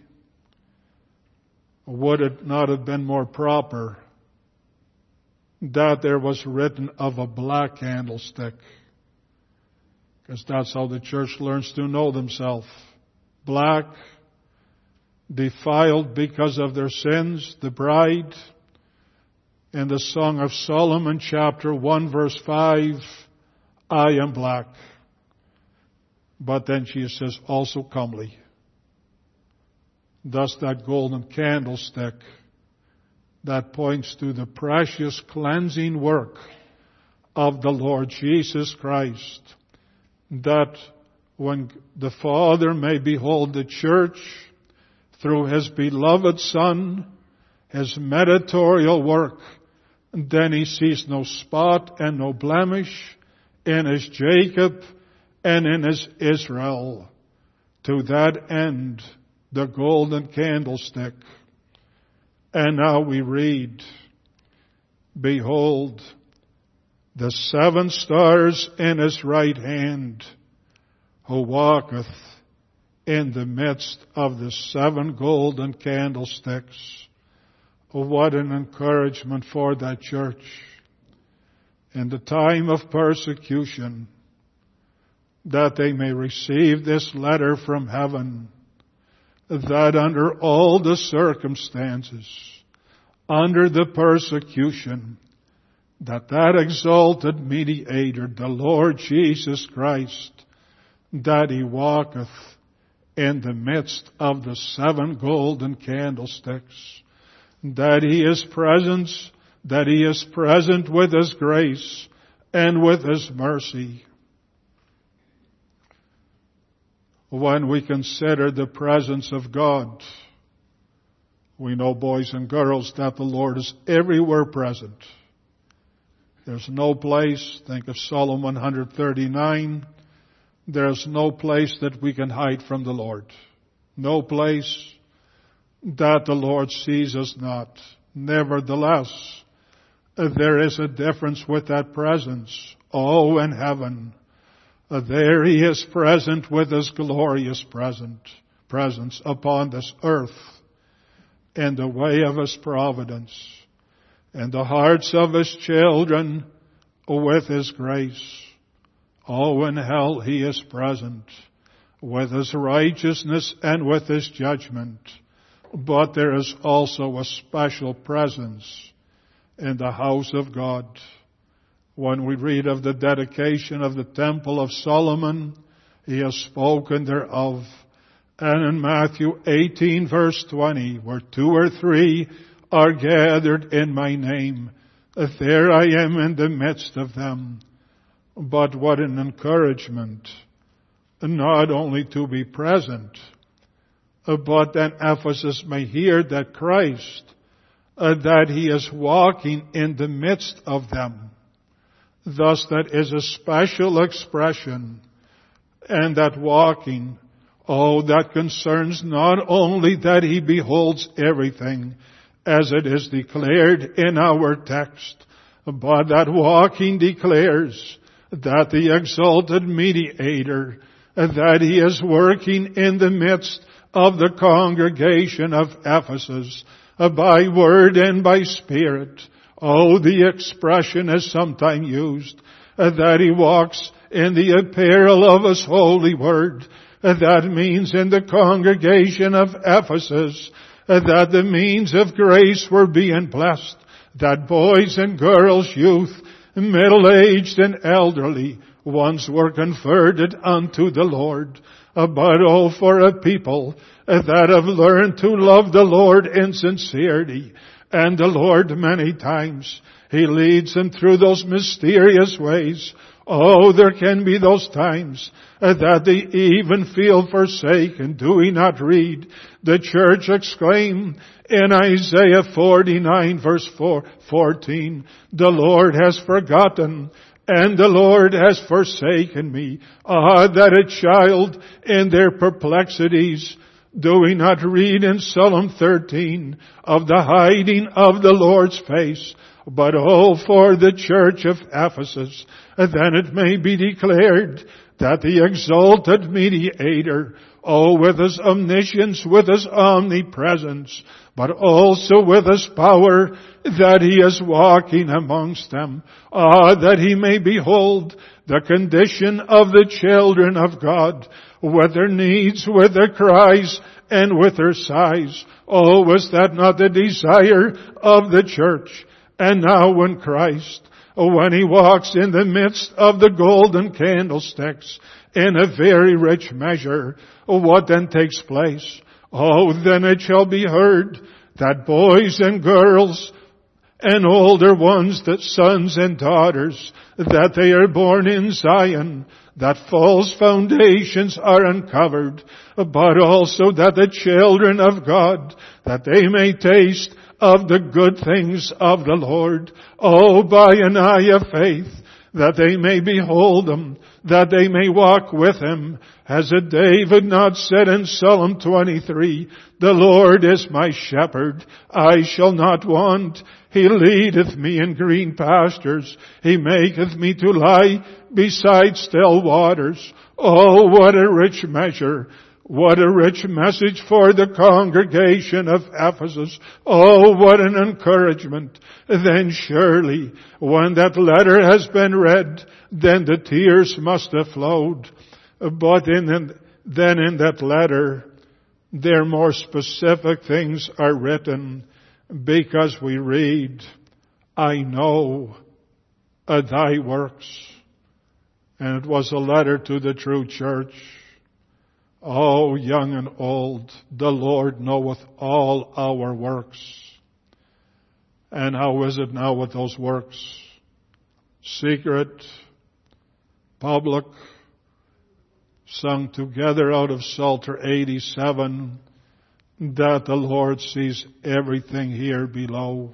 Would it not have been more proper that there was written of a black candlestick? Because that's how the church learns to know themselves. Black, defiled because of their sins, the bride. In the Song of Solomon, chapter 1, verse 5, I am black. But then she says, also comely. Thus that golden candlestick that points to the precious cleansing work of the Lord Jesus Christ, that when the Father may behold the church through His beloved Son, His mediatorial work, then He sees no spot and no blemish in His Jacob and in His Israel. To that end, the golden candlestick. And now we read, behold, the 7 stars in His right hand, who walketh in the midst of the 7 golden candlesticks. Oh, what an encouragement for that church in the time of persecution, that they may receive this letter from heaven, that under all the circumstances, under the persecution, that exalted mediator, the Lord Jesus Christ, that He walketh in the midst of the 7 golden candlesticks, that He is present with His grace and with His mercy. When we consider the presence of God, we know, boys and girls, that the Lord is everywhere present. There's no place, think of Psalm 139, there's no place that we can hide from the Lord. No place that the Lord sees us not. Nevertheless, there is a difference with that presence. Oh, in heaven, there He is present with His glorious presence upon this earth in the way of His providence, in the hearts of His children with His grace. Oh, in hell He is present with His righteousness and with His judgment. But there is also a special presence in the house of God. When we read of the dedication of the Temple of Solomon, He has spoken thereof. And in Matthew 18 verse 20, where 2 or 3 are gathered in My name, there I am in the midst of them. But what an encouragement, not only to be present, but that Ephesus may hear that Christ, that He is walking in the midst of them. Thus that is a special expression, and that walking, that concerns not only that He beholds everything, as it is declared in our text, but that walking declares that the exalted mediator, that He is working in the midst of the congregation of Ephesus, by word and by spirit. The expression is sometimes used, that He walks in the apparel of His holy word. That means in the congregation of Ephesus, that the means of grace were being blessed, that boys and girls, youth, middle-aged and elderly ones were converted unto the Lord. But for a people that have learned to love the Lord in sincerity, and the Lord many times, He leads them through those mysterious ways. There can be those times that they even feel forsaken. Do we not read the church exclaim in Isaiah 49 verse 14, the Lord has forgotten and the Lord has forsaken me. That a child in their perplexities. Do we not read in Psalm 13 of the hiding of the Lord's face? But for the church of Ephesus, then it may be declared that the exalted mediator, with His omniscience, with His omnipresence, but also with His power, that He is walking amongst them, that He may behold the condition of the children of God, with their needs, with their cries, and with their sighs. Was that not the desire of the church? And now when Christ, when He walks in the midst of the golden candlesticks in a very rich measure, what then takes place? Then it shall be heard that boys and girls and older ones, that sons and daughters, that they are born in Zion, that false foundations are uncovered, but also that the children of God, that they may taste of the good things of the Lord, by an eye of faith, that they may behold Him, that they may walk with Him. Has David not said in Psalm 23, the Lord is my shepherd, I shall not want. He leadeth me in green pastures. He maketh me to lie beside still waters. What a rich measure. What a rich message for the congregation of Ephesus. What an encouragement. Then surely, when that letter has been read, then the tears must have flowed. But then in that letter, there more specific things are written, because we read, I know thy works. And it was a letter to the true church. O young and old, the Lord knoweth all our works. And how is it now with those works? Secret, public, sung together out of Psalter 87, that the Lord sees everything here below.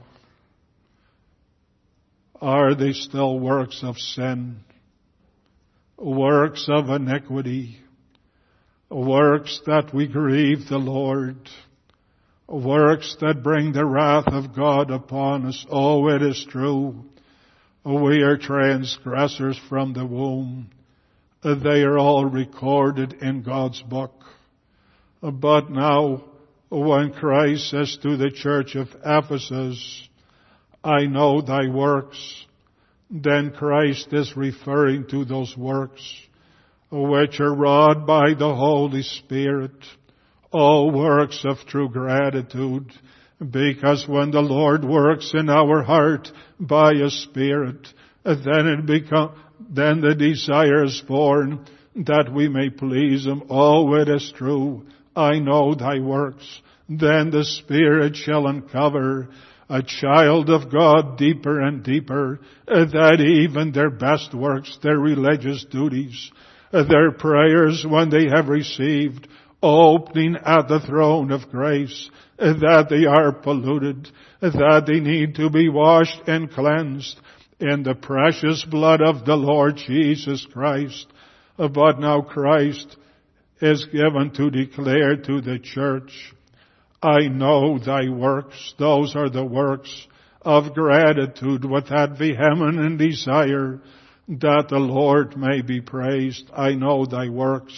Are they still works of sin? Works of iniquity? Works that we grieve the Lord? Works that bring the wrath of God upon us? Oh, it is true. We are transgressors from the womb. They are all recorded in God's book. But now, when Christ says to the church of Ephesus, I know thy works, then Christ is referring to those works which are wrought by the Holy Spirit. All works of true gratitude, because when the Lord works in our heart by a Spirit, then the desire is born that we may please Him. Oh, it is true. I know thy works. Then the Spirit shall uncover a child of God deeper and deeper, that even their best works, their religious duties, their prayers when they have received opening at the throne of grace, that they are polluted, that they need to be washed and cleansed in the precious blood of the Lord Jesus Christ. But now Christ is given to declare to the church, I know thy works. Those are the works of gratitude with that vehement desire that the Lord may be praised. I know thy works.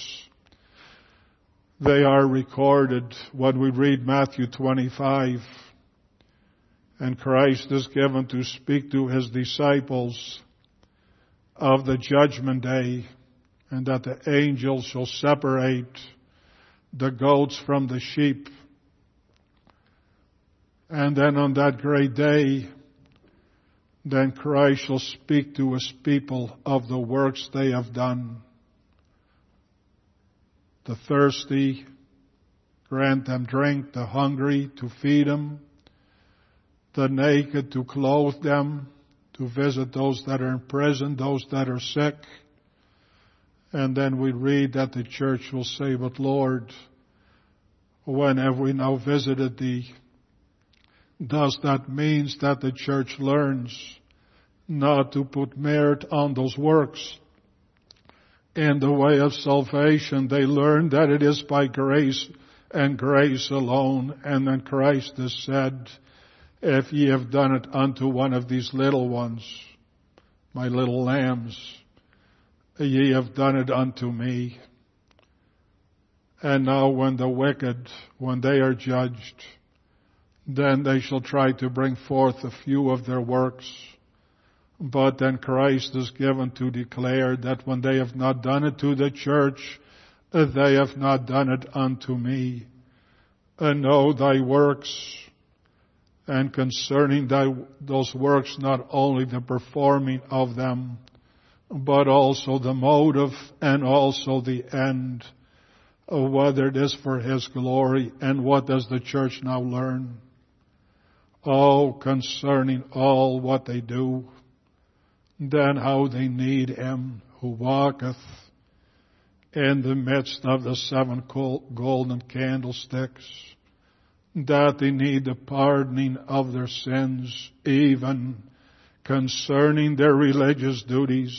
They are recorded when we read Matthew 25. And Christ is given to speak to His disciples of the judgment day, and that the angels shall separate the goats from the sheep. And then on that great day, then Christ shall speak to His people of the works they have done. The thirsty, grant them drink, the hungry, to feed them, the naked, to clothe them, to visit those that are in prison, those that are sick. And then we read that the church will say, but Lord, when have we now visited Thee? Thus that means that the church learns not to put merit on those works. In the way of salvation, they learn that it is by grace and grace alone. And then Christ has said, if ye have done it unto one of these little ones, my little lambs, ye have done it unto me. And now when the wicked, when they are judged, then they shall try to bring forth a few of their works. But then Christ is given to declare that when they have not done it to the church, they have not done it unto me. And know thy works, and concerning those works, not only the performing of them, but also the motive and also the end, whether it is for His glory. And what does the church now learn? Oh, concerning all what they do, then how they need Him who walketh in the midst of the seven golden candlesticks, that they need the pardoning of their sins, even concerning their religious duties.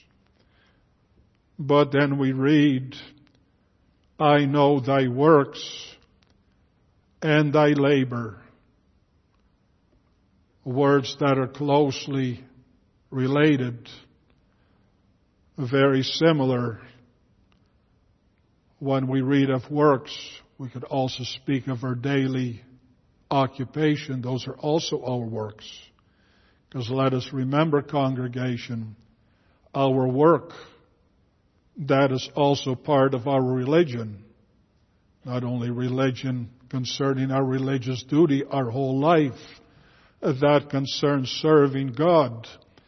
But then we read, I know thy works and thy labor. Words that are closely related, very similar. When we read of works, we could also speak of our daily occupation. Those are also our works. Because let us remember, congregation, our work, that is also part of our religion. Not only religion concerning our religious duty, our whole life, that concerns serving God.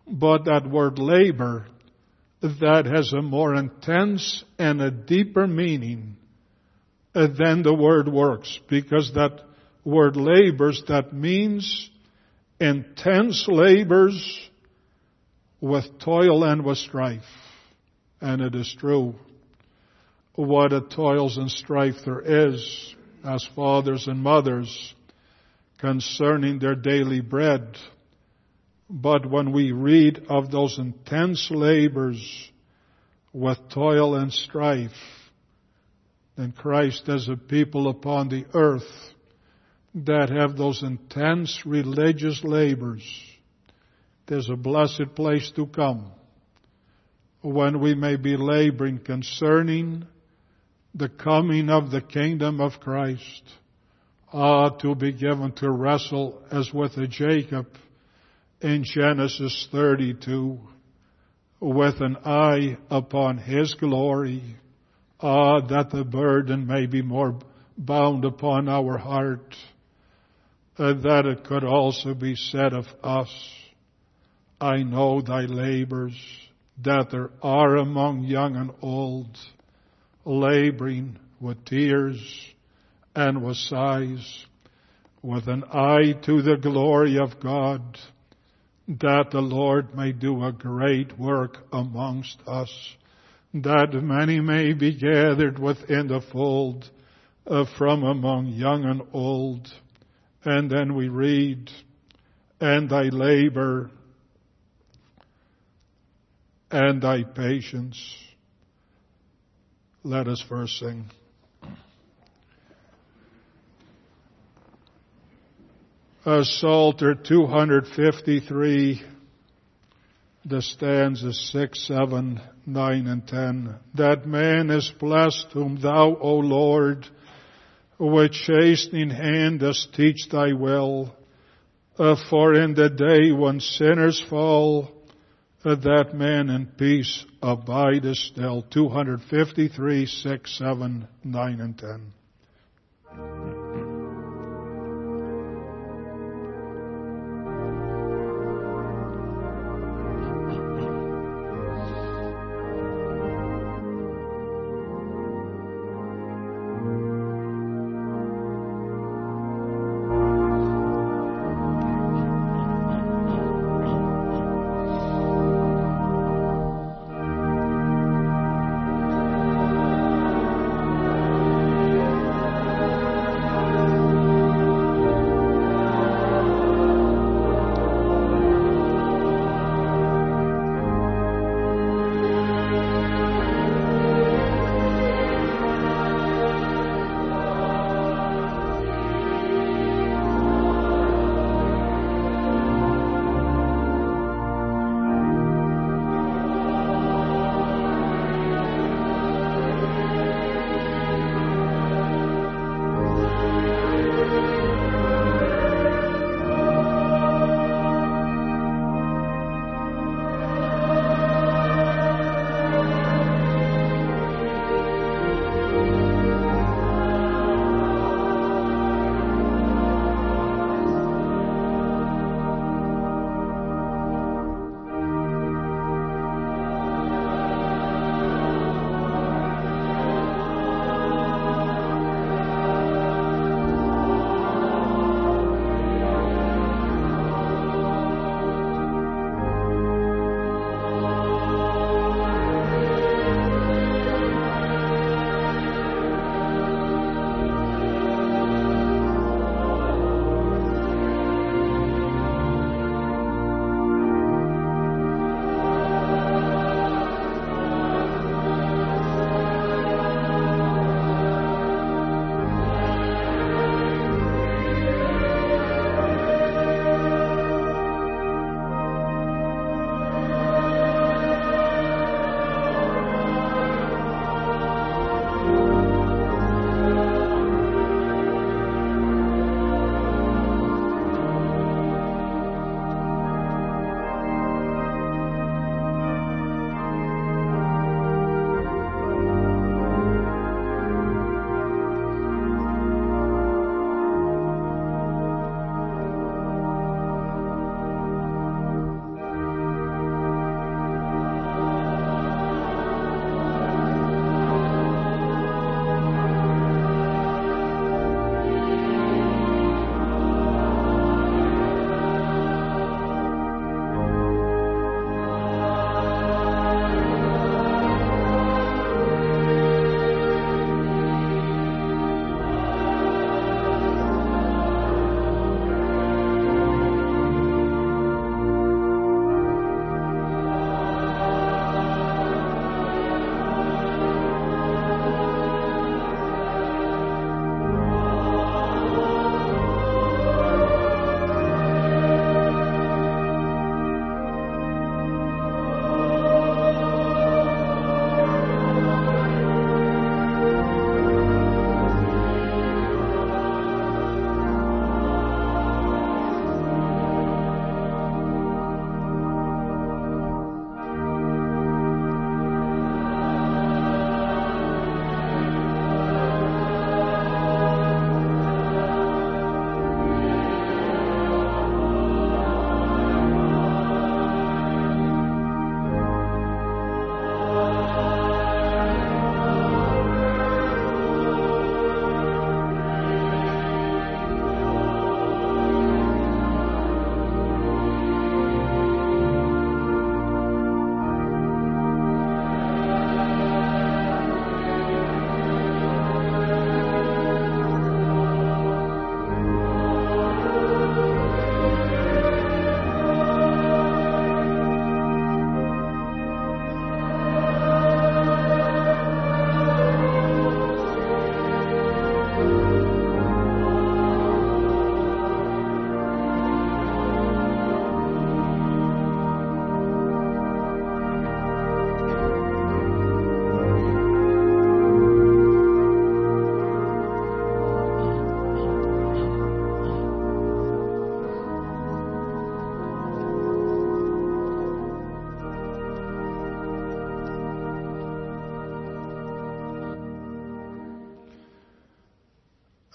But that word labor, that has a more intense and a deeper meaning than the word works. Because that word labors, that means intense labors with toil and with strife. And it is true. What a toils and strife there is as fathers and mothers concerning their daily bread. But when we read of those intense labors with toil and strife, then Christ has a people upon the earth that have those intense religious labors. There's a blessed place to come when we may be laboring concerning the coming of the kingdom of Christ. To be given to wrestle as with a Jacob in Genesis 32, with an eye upon his glory, that the burden may be more bound upon our heart, that it could also be said of us, I know thy labors, that there are among young and old, laboring with tears and with sighs, with an eye to the glory of God, that the Lord may do a great work amongst us, that many may be gathered within the fold from among young and old. And then we read, and thy labor and thy patience. Let us first sing. Psalter 253, the stanzas 6, 7, 9, and 10. That man is blessed whom thou, O Lord, with chastening hand dost teach thy will. For in the day when sinners fall, that man in peace abideth still. 253, 6, 7, 9, and 10.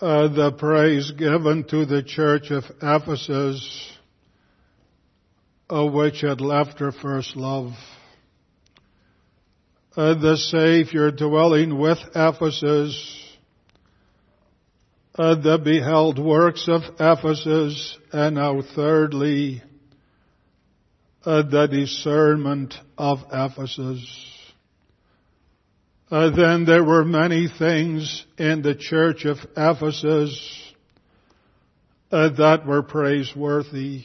the praise given to the church of Ephesus, which had left her first love. The Savior dwelling with Ephesus, the beheld works of Ephesus, and now thirdly, the discernment of Ephesus. Then there were many things in the church of Ephesus that were praiseworthy.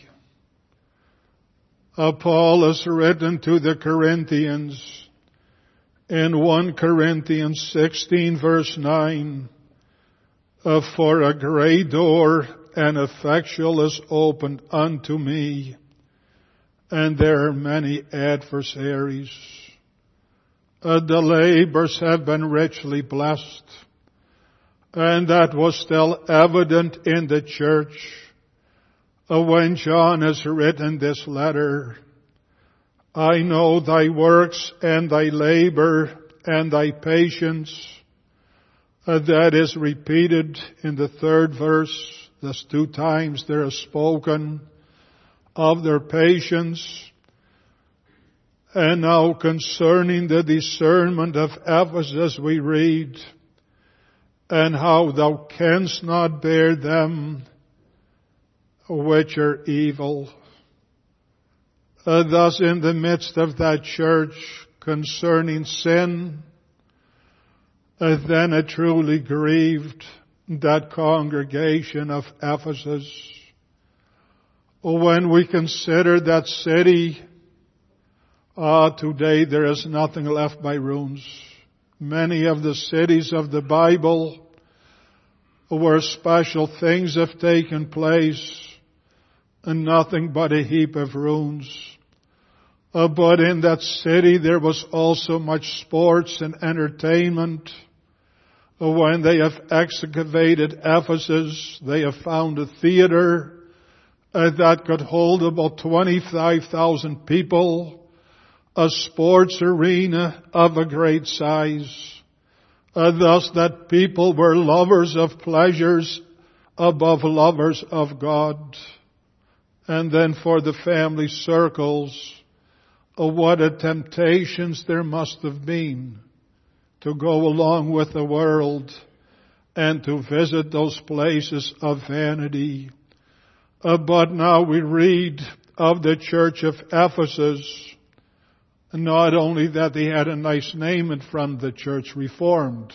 Paul has written to the Corinthians in 1 Corinthians 16 verse 9, for a great door and effectual is opened unto me, and there are many adversaries. The labors have been richly blessed, and that was still evident in the church when John has written this letter. I know thy works and thy labor and thy patience. That is repeated in the 3rd verse. Thus 2 times there is spoken of their patience. And now concerning the discernment of Ephesus we read, and how thou canst not bear them which are evil. Thus in the midst of that church concerning sin, then it truly grieved that congregation of Ephesus. When we consider that city, today there is nothing left by ruins. Many of the cities of the Bible where special things have taken place, and nothing but a heap of ruins. But in that city there was also much sports and entertainment. When they have excavated Ephesus, they have found a theater that could hold about 25,000 people, a sports arena of a great size. Thus that people were lovers of pleasures above lovers of God. And then for the family circles, what a temptations there must have been to go along with the world and to visit those places of vanity. But now we read of the church of Ephesus, not only that they had a nice name in front of the church, Reformed,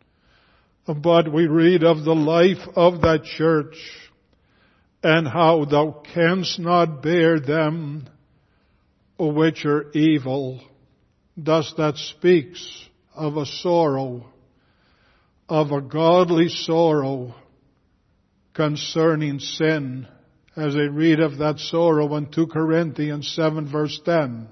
but we read of the life of that church and how thou canst not bear them which are evil. Thus that speaks of a sorrow, of a godly sorrow concerning sin, as I read of that sorrow in 2 Corinthians 7 verse 10.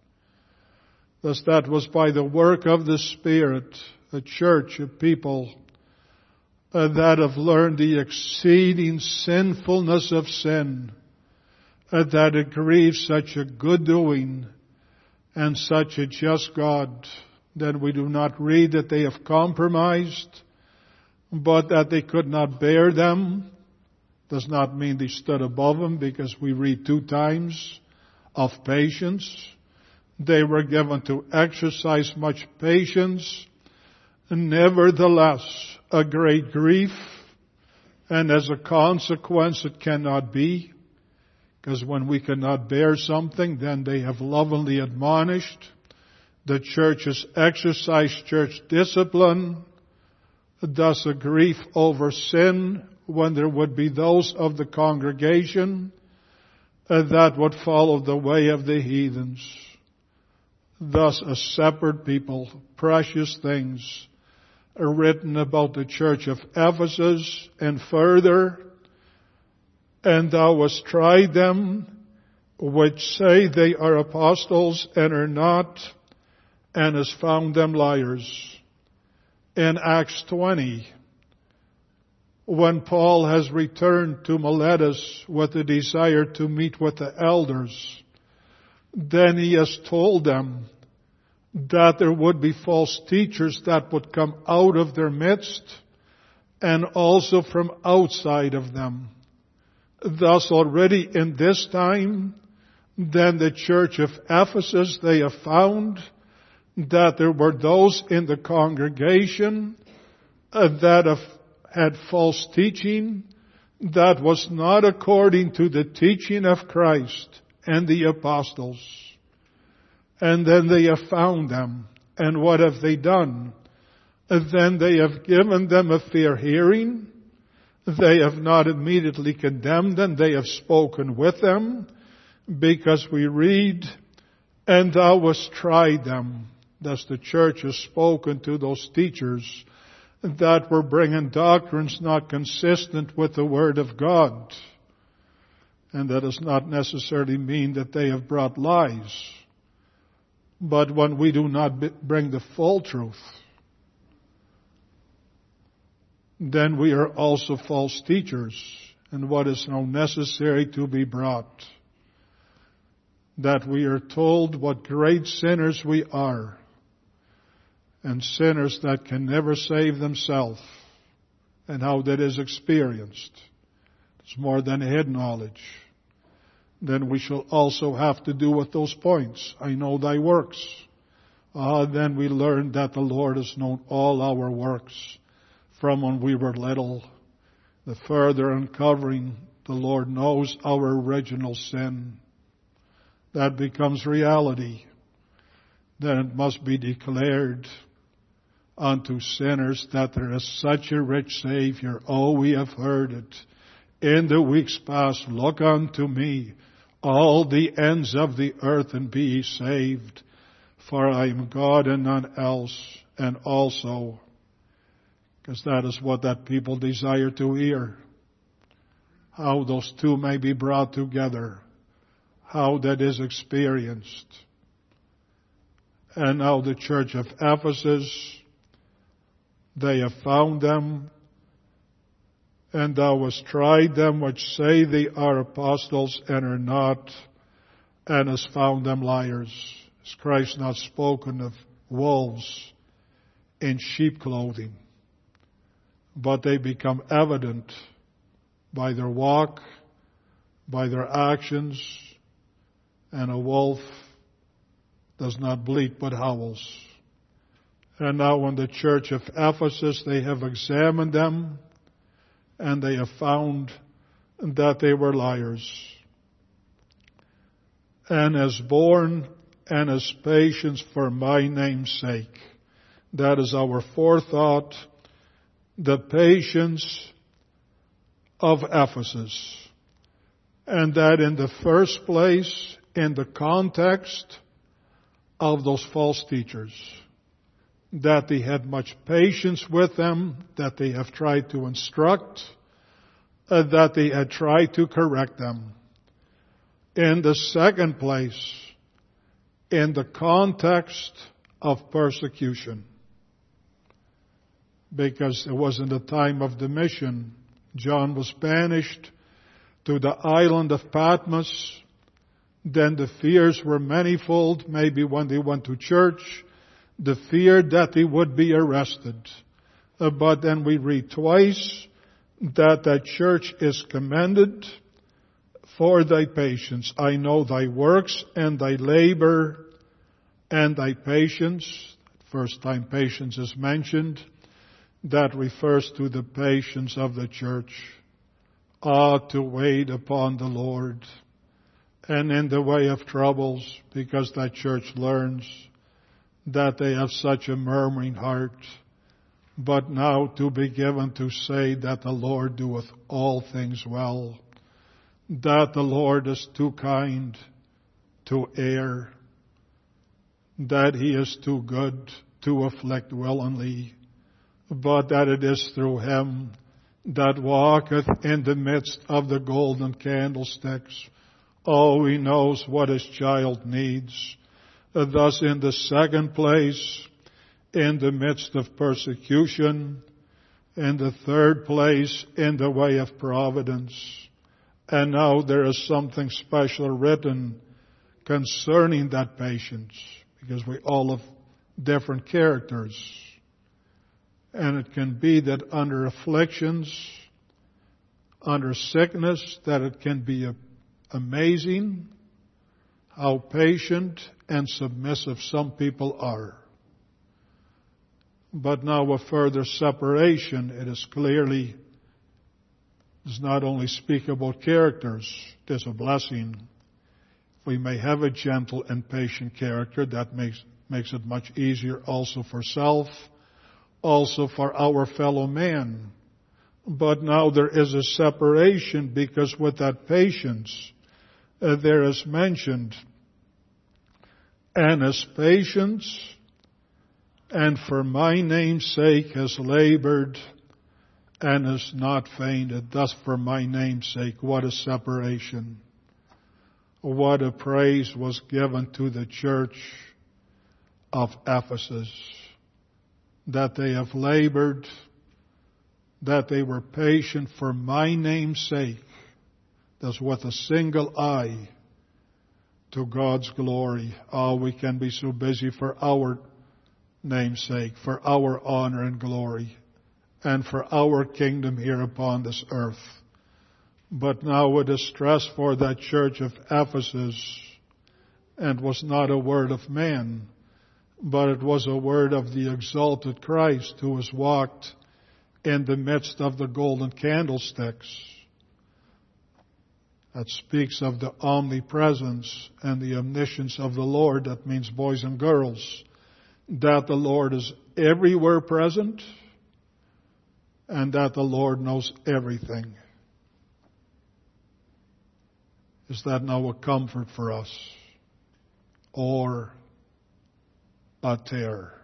Thus that was by the work of the Spirit, a church of people that have learned the exceeding sinfulness of sin, that it grieves such a good doing and such a just God, that we do not read that they have compromised, but that they could not bear them. Does not mean they stood above them, because we read 2 times of patience. They were given to exercise much patience, nevertheless a great grief, and as a consequence it cannot be, because when we cannot bear something, then they have lovingly admonished. The church has exercised church discipline, thus a grief over sin when there would be those of the congregation that would follow the way of the heathens. Thus a separate people, precious things are written about the church of Ephesus, and further, and thou hast tried them which say they are apostles and are not, and hast found them liars. In Acts 20, when Paul has returned to Miletus with a desire to meet with the elders, then he has told them that there would be false teachers that would come out of their midst, and also from outside of them. Thus already in this time, then the church of Ephesus, they have found that there were those in the congregation that had false teaching that was not according to the teaching of Christ and the apostles. And then they have found them. And what have they done? Then they have given them a fair hearing. They have not immediately condemned them. They have spoken with them, because we read, and thou hast tried them. Thus the church has spoken to those teachers that were bringing doctrines not consistent with the Word of God. And that does not necessarily mean that they have brought lies. But when we do not bring the full truth, then we are also false teachers. And what is now necessary to be brought? That we are told what great sinners we are, and sinners that can never save themselves, and how that is experienced. It's more than head knowledge. Then we shall also have to do with those points. I know thy works. Then we learn that the Lord has known all our works from when we were little. The further uncovering, the Lord knows our original sin. That becomes reality. Then it must be declared unto sinners that there is such a rich Savior. Oh, we have heard it in the weeks past. Look unto me, all the ends of the earth, and be ye saved. For I am God and none else. And also, because that is what that people desire to hear, how those two may be brought together, how that is experienced. And now the church of Ephesus, they have found them, and thou hast tried them which say they are apostles and are not, and hast found them liars. Has Christ not spoken of wolves in sheep clothing? But they become evident by their walk, by their actions, and a wolf does not bleat but howls. And now in the church of Ephesus, they have examined them, and they have found that they were liars. And as borne and as patience for my name's sake. That is our forethought, the patience of Ephesus. And that in the first place, in the context of those false teachers, that they had much patience with them, that they have tried to instruct, that they had tried to correct them. In the second place, in the context of persecution, because it was in the time of the mission, John was banished to the island of Patmos. Then the fears were manifold. Maybe when they went to church, the fear that they would be arrested. But then we read twice that that church is commended for thy patience. I know thy works and thy labor and thy patience. First time patience is mentioned. That refers to the patience of the church. To wait upon the Lord. And in the way of troubles, because that church learns that they have such a murmuring heart. But now to be given to say that the Lord doeth all things well. That the Lord is too kind to err. That He is too good to afflict willingly. But that it is through Him that walketh in the midst of the golden candlesticks. Oh, He knows what His child needs. Thus in the second place, in the midst of persecution. In the third place, in the way of providence. And now there is something special written concerning that patience, because we all have different characters. And it can be that under afflictions, under sickness, that it can be amazing how patient and submissive some people are. But now a further separation, it is clearly, does not only speak about characters, it is a blessing. We may have a gentle and patient character, that makes it much easier also for self, also for our fellow man. But now there is a separation, because with that patience, there is mentioned, and his patience, and for my name's sake has labored, and has not fainted. Thus for my name's sake, what a separation. What a praise was given to the church of Ephesus. That they have labored, that they were patient for my name's sake. That's with a single eye to God's glory. Oh, we can be so busy for our name's sake, for our honor and glory, and for our kingdom here upon this earth. But now it is stressed for that church of Ephesus, and was not a word of man, but it was a word of the exalted Christ, who has walked in the midst of the golden candlesticks. That speaks of the omnipresence and the omniscience of the Lord. That means, boys and girls, that the Lord is everywhere present, and that the Lord knows everything. Is that now a comfort for us, or a terror?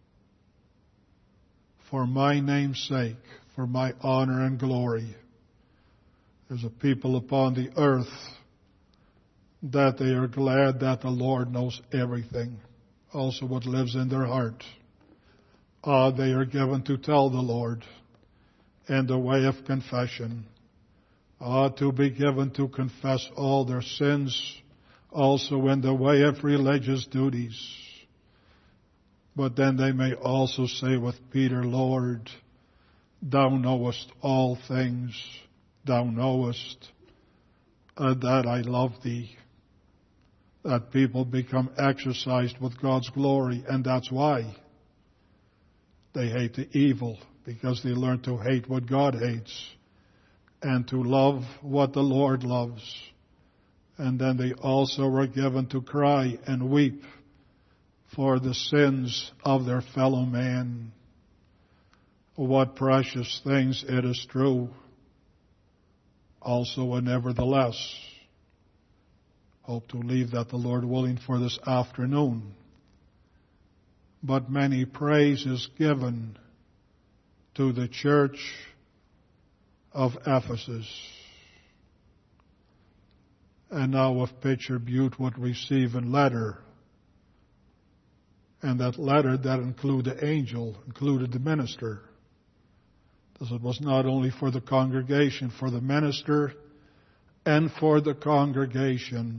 For my name's sake, for my honor and glory, there's a people upon the earth that they are glad that the Lord knows everything, also what lives in their heart. They are given to tell the Lord in the way of confession. To be given to confess all their sins, also in the way of religious duties. But then they may also say with Peter, Lord, Thou knowest all things. Thou knowest that I love Thee. That people become exercised with God's glory, and that's why they hate the evil, because they learn to hate what God hates, and to love what the Lord loves. And then they also are given to cry and weep for the sins of their fellow man. What precious things, it is true. Also, and nevertheless, hope to leave that, the Lord willing, for this afternoon. But many praise is given to the church of Ephesus. And now if Pitcher Butte would receive a letter, and that letter that included the angel, included the minister. Because it was not only for the congregation, for the minister and for the congregation.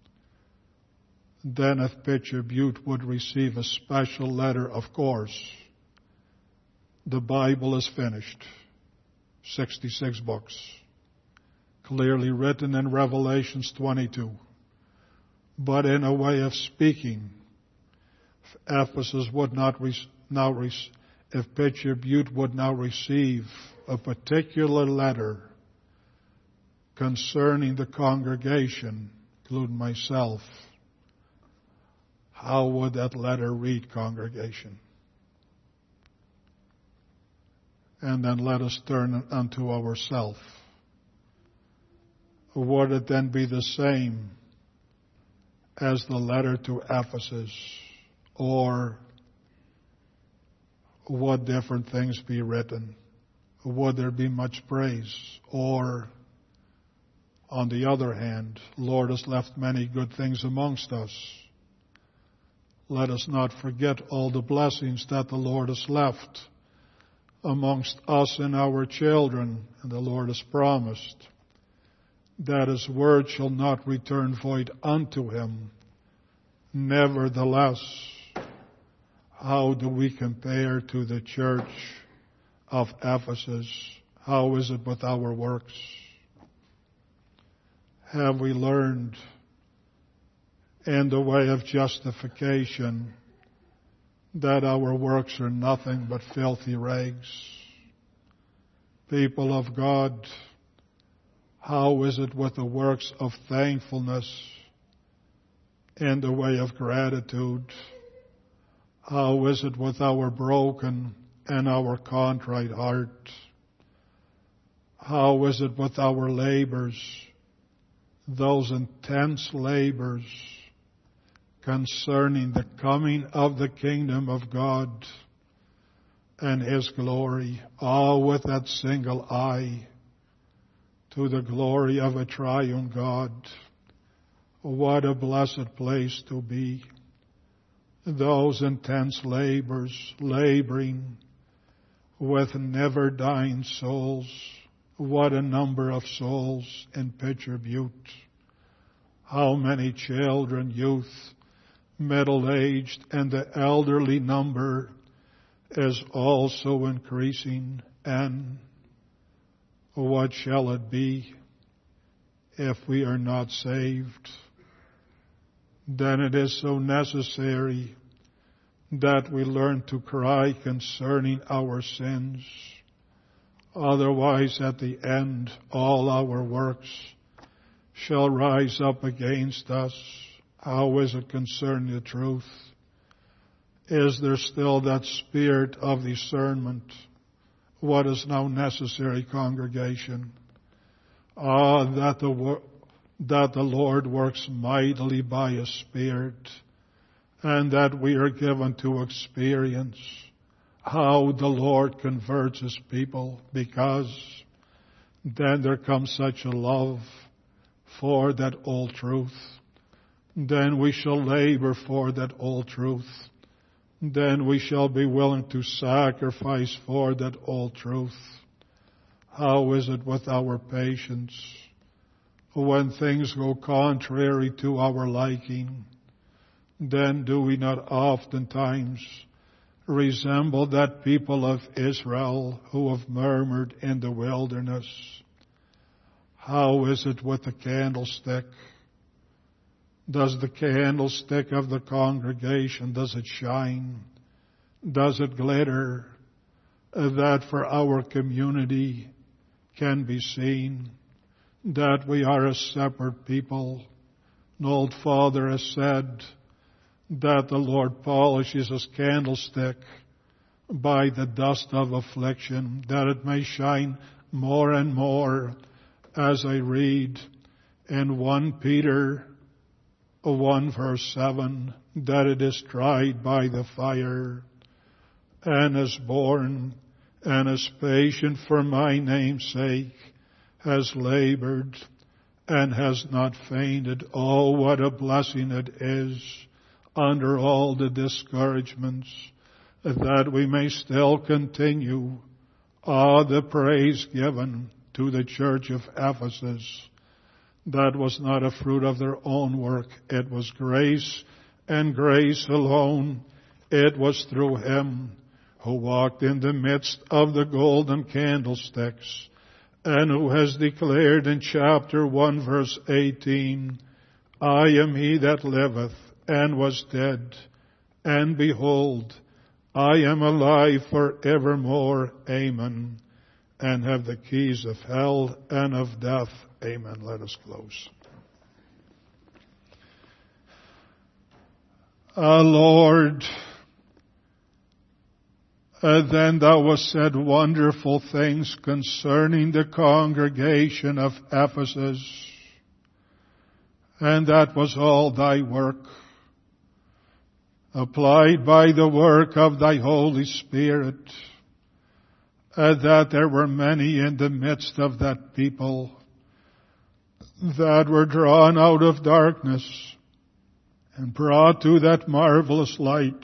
Then if Pitcher Butte would receive a special letter, of course, the Bible is finished. 66 books. Clearly written in Revelations 22. But in a way of speaking, if Ephesus would not if Pitcher Butte would now receive a particular letter concerning the congregation, including myself, how would that letter read, congregation? And then let us turn unto ourselves. Would it then be the same as the letter to Ephesus? Or would different things be written? Would there be much praise? Or, on the other hand, Lord has left many good things amongst us. Let us not forget all the blessings that the Lord has left amongst us and our children. And the Lord has promised that His word shall not return void unto Him. Nevertheless, how do we compare to the church of Ephesus. How is it with our works? Have we learned in the way of justification that our works are nothing but filthy rags? People of God, how is it with the works of thankfulness in the way of gratitude? How is it with our broken and our contrite heart? How is it with our labors, those intense labors concerning the coming of the kingdom of God and His glory, all with that single eye to the glory of a triune God? What a blessed place to be. Those intense labors, laboring with never dying souls. What a number of souls in Pitcher Butte. How many children, youth, middle-aged, and the elderly number is also increasing. And what shall it be if we are not saved? Then it is so necessary that we learn to cry concerning our sins. Otherwise, at the end, all our works shall rise up against us. How is it concerning the truth? Is there still that spirit of discernment? What is now necessary, congregation? That the Lord works mightily by His Spirit, and that we are given to experience how the Lord converts His people, because then there comes such a love for that old truth. Then we shall labor for that old truth. Then we shall be willing to sacrifice for that old truth. How is it with our patience? When things go contrary to our liking, then do we not oftentimes resemble that people of Israel who have murmured in the wilderness? How is it with the candlestick? Does the candlestick of the congregation, does it shine? Does it glitter? That for our community can be seen, that we are a separate people. An old father has said that the Lord polishes His candlestick by the dust of affliction, that it may shine more and more, as I read in 1 Peter 1 verse 7, that it is tried by the fire, and is born, and is patient for my name's sake, has labored, and has not fainted. Oh, what a blessing it is, under all the discouragements, that we may still continue the praise given to the church of Ephesus. That was not a fruit of their own work. It was grace, and grace alone. It was through Him who walked in the midst of the golden candlesticks, and who has declared in chapter 1 verse 18, I am He that liveth and was dead, and behold, I am alive for evermore. Amen. And have the keys of hell and of death. Amen. Let us close. Lord, then Thou hast said wonderful things concerning the congregation of Ephesus, and that was all Thy work, applied by the work of Thy Holy Spirit, that there were many in the midst of that people that were drawn out of darkness and brought to that marvelous light,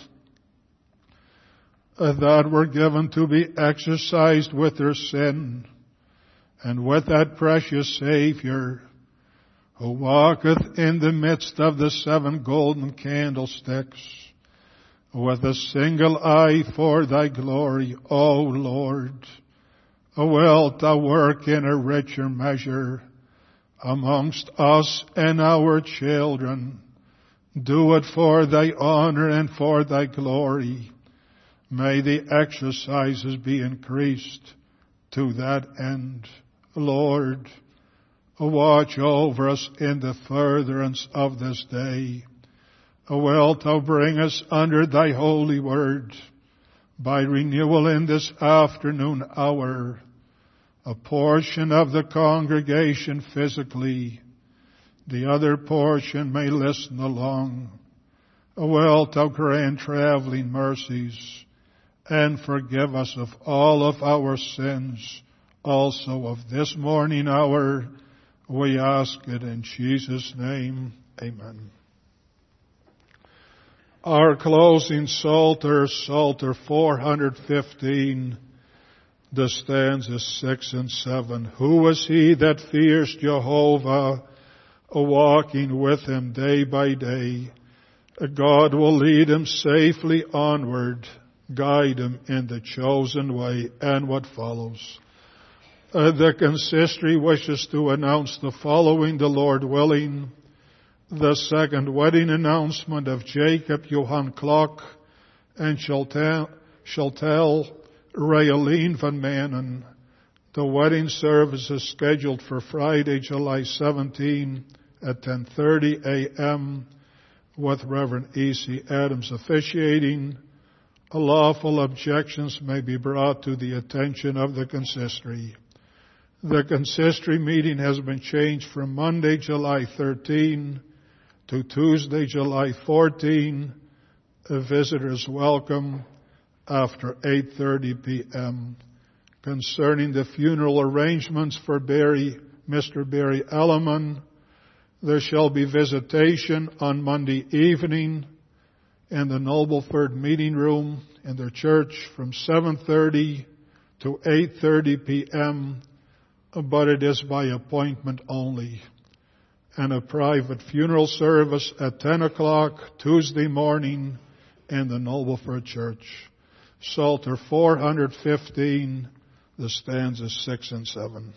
that were given to be exercised with their sin, and with that precious Savior who walketh in the midst of the 7 golden candlesticks, with a single eye for thy glory, O Lord. Wilt thou work in a richer measure amongst us and our children? Do it for thy honor and for thy glory. May the exercises be increased to that end. Lord, watch over us in the furtherance of this day. Wilt thou bring us under thy holy word by renewal in this afternoon hour, a portion of the congregation physically, the other portion may listen along. Wilt thou grant traveling mercies and forgive us of all of our sins, also of this morning hour. We ask it in Jesus' name. Amen. Our closing Psalter, Psalter 415, the stanzas 6 and 7. Who is he that fears Jehovah, walking with him day by day? God will lead him safely onward, guide him in the chosen way. And what follows? The consistory wishes to announce the following, the Lord willing: the second wedding announcement of Jacob Johan Klock and Chantal Rayeline van Manen. The wedding service is scheduled for Friday, July 17 at 10:30 a.m. with Reverend E.C. Adams officiating. Lawful objections may be brought to the attention of the consistory. The consistory meeting has been changed from Monday, July 13 to Tuesday, July 14. Visitors welcome after 8:30 p.m. Concerning the funeral arrangements for Mr. Barry Elliman, there shall be visitation on Monday evening in the Nobleford meeting room in their church from 7:30 to 8:30 p.m., but it is by appointment only. And a private funeral service at 10 o'clock Tuesday morning in the Nobleford church. Psalter 415, the stanzas 6 and 7.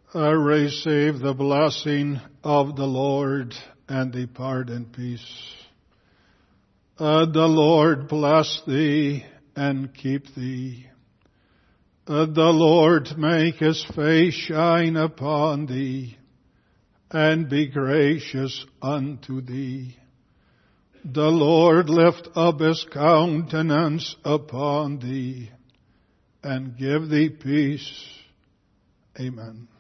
receive the blessing of the Lord and depart in peace. The Lord bless thee and keep thee. The Lord make his face shine upon thee and be gracious unto thee. The Lord lift up his countenance upon thee and give thee peace. Amen.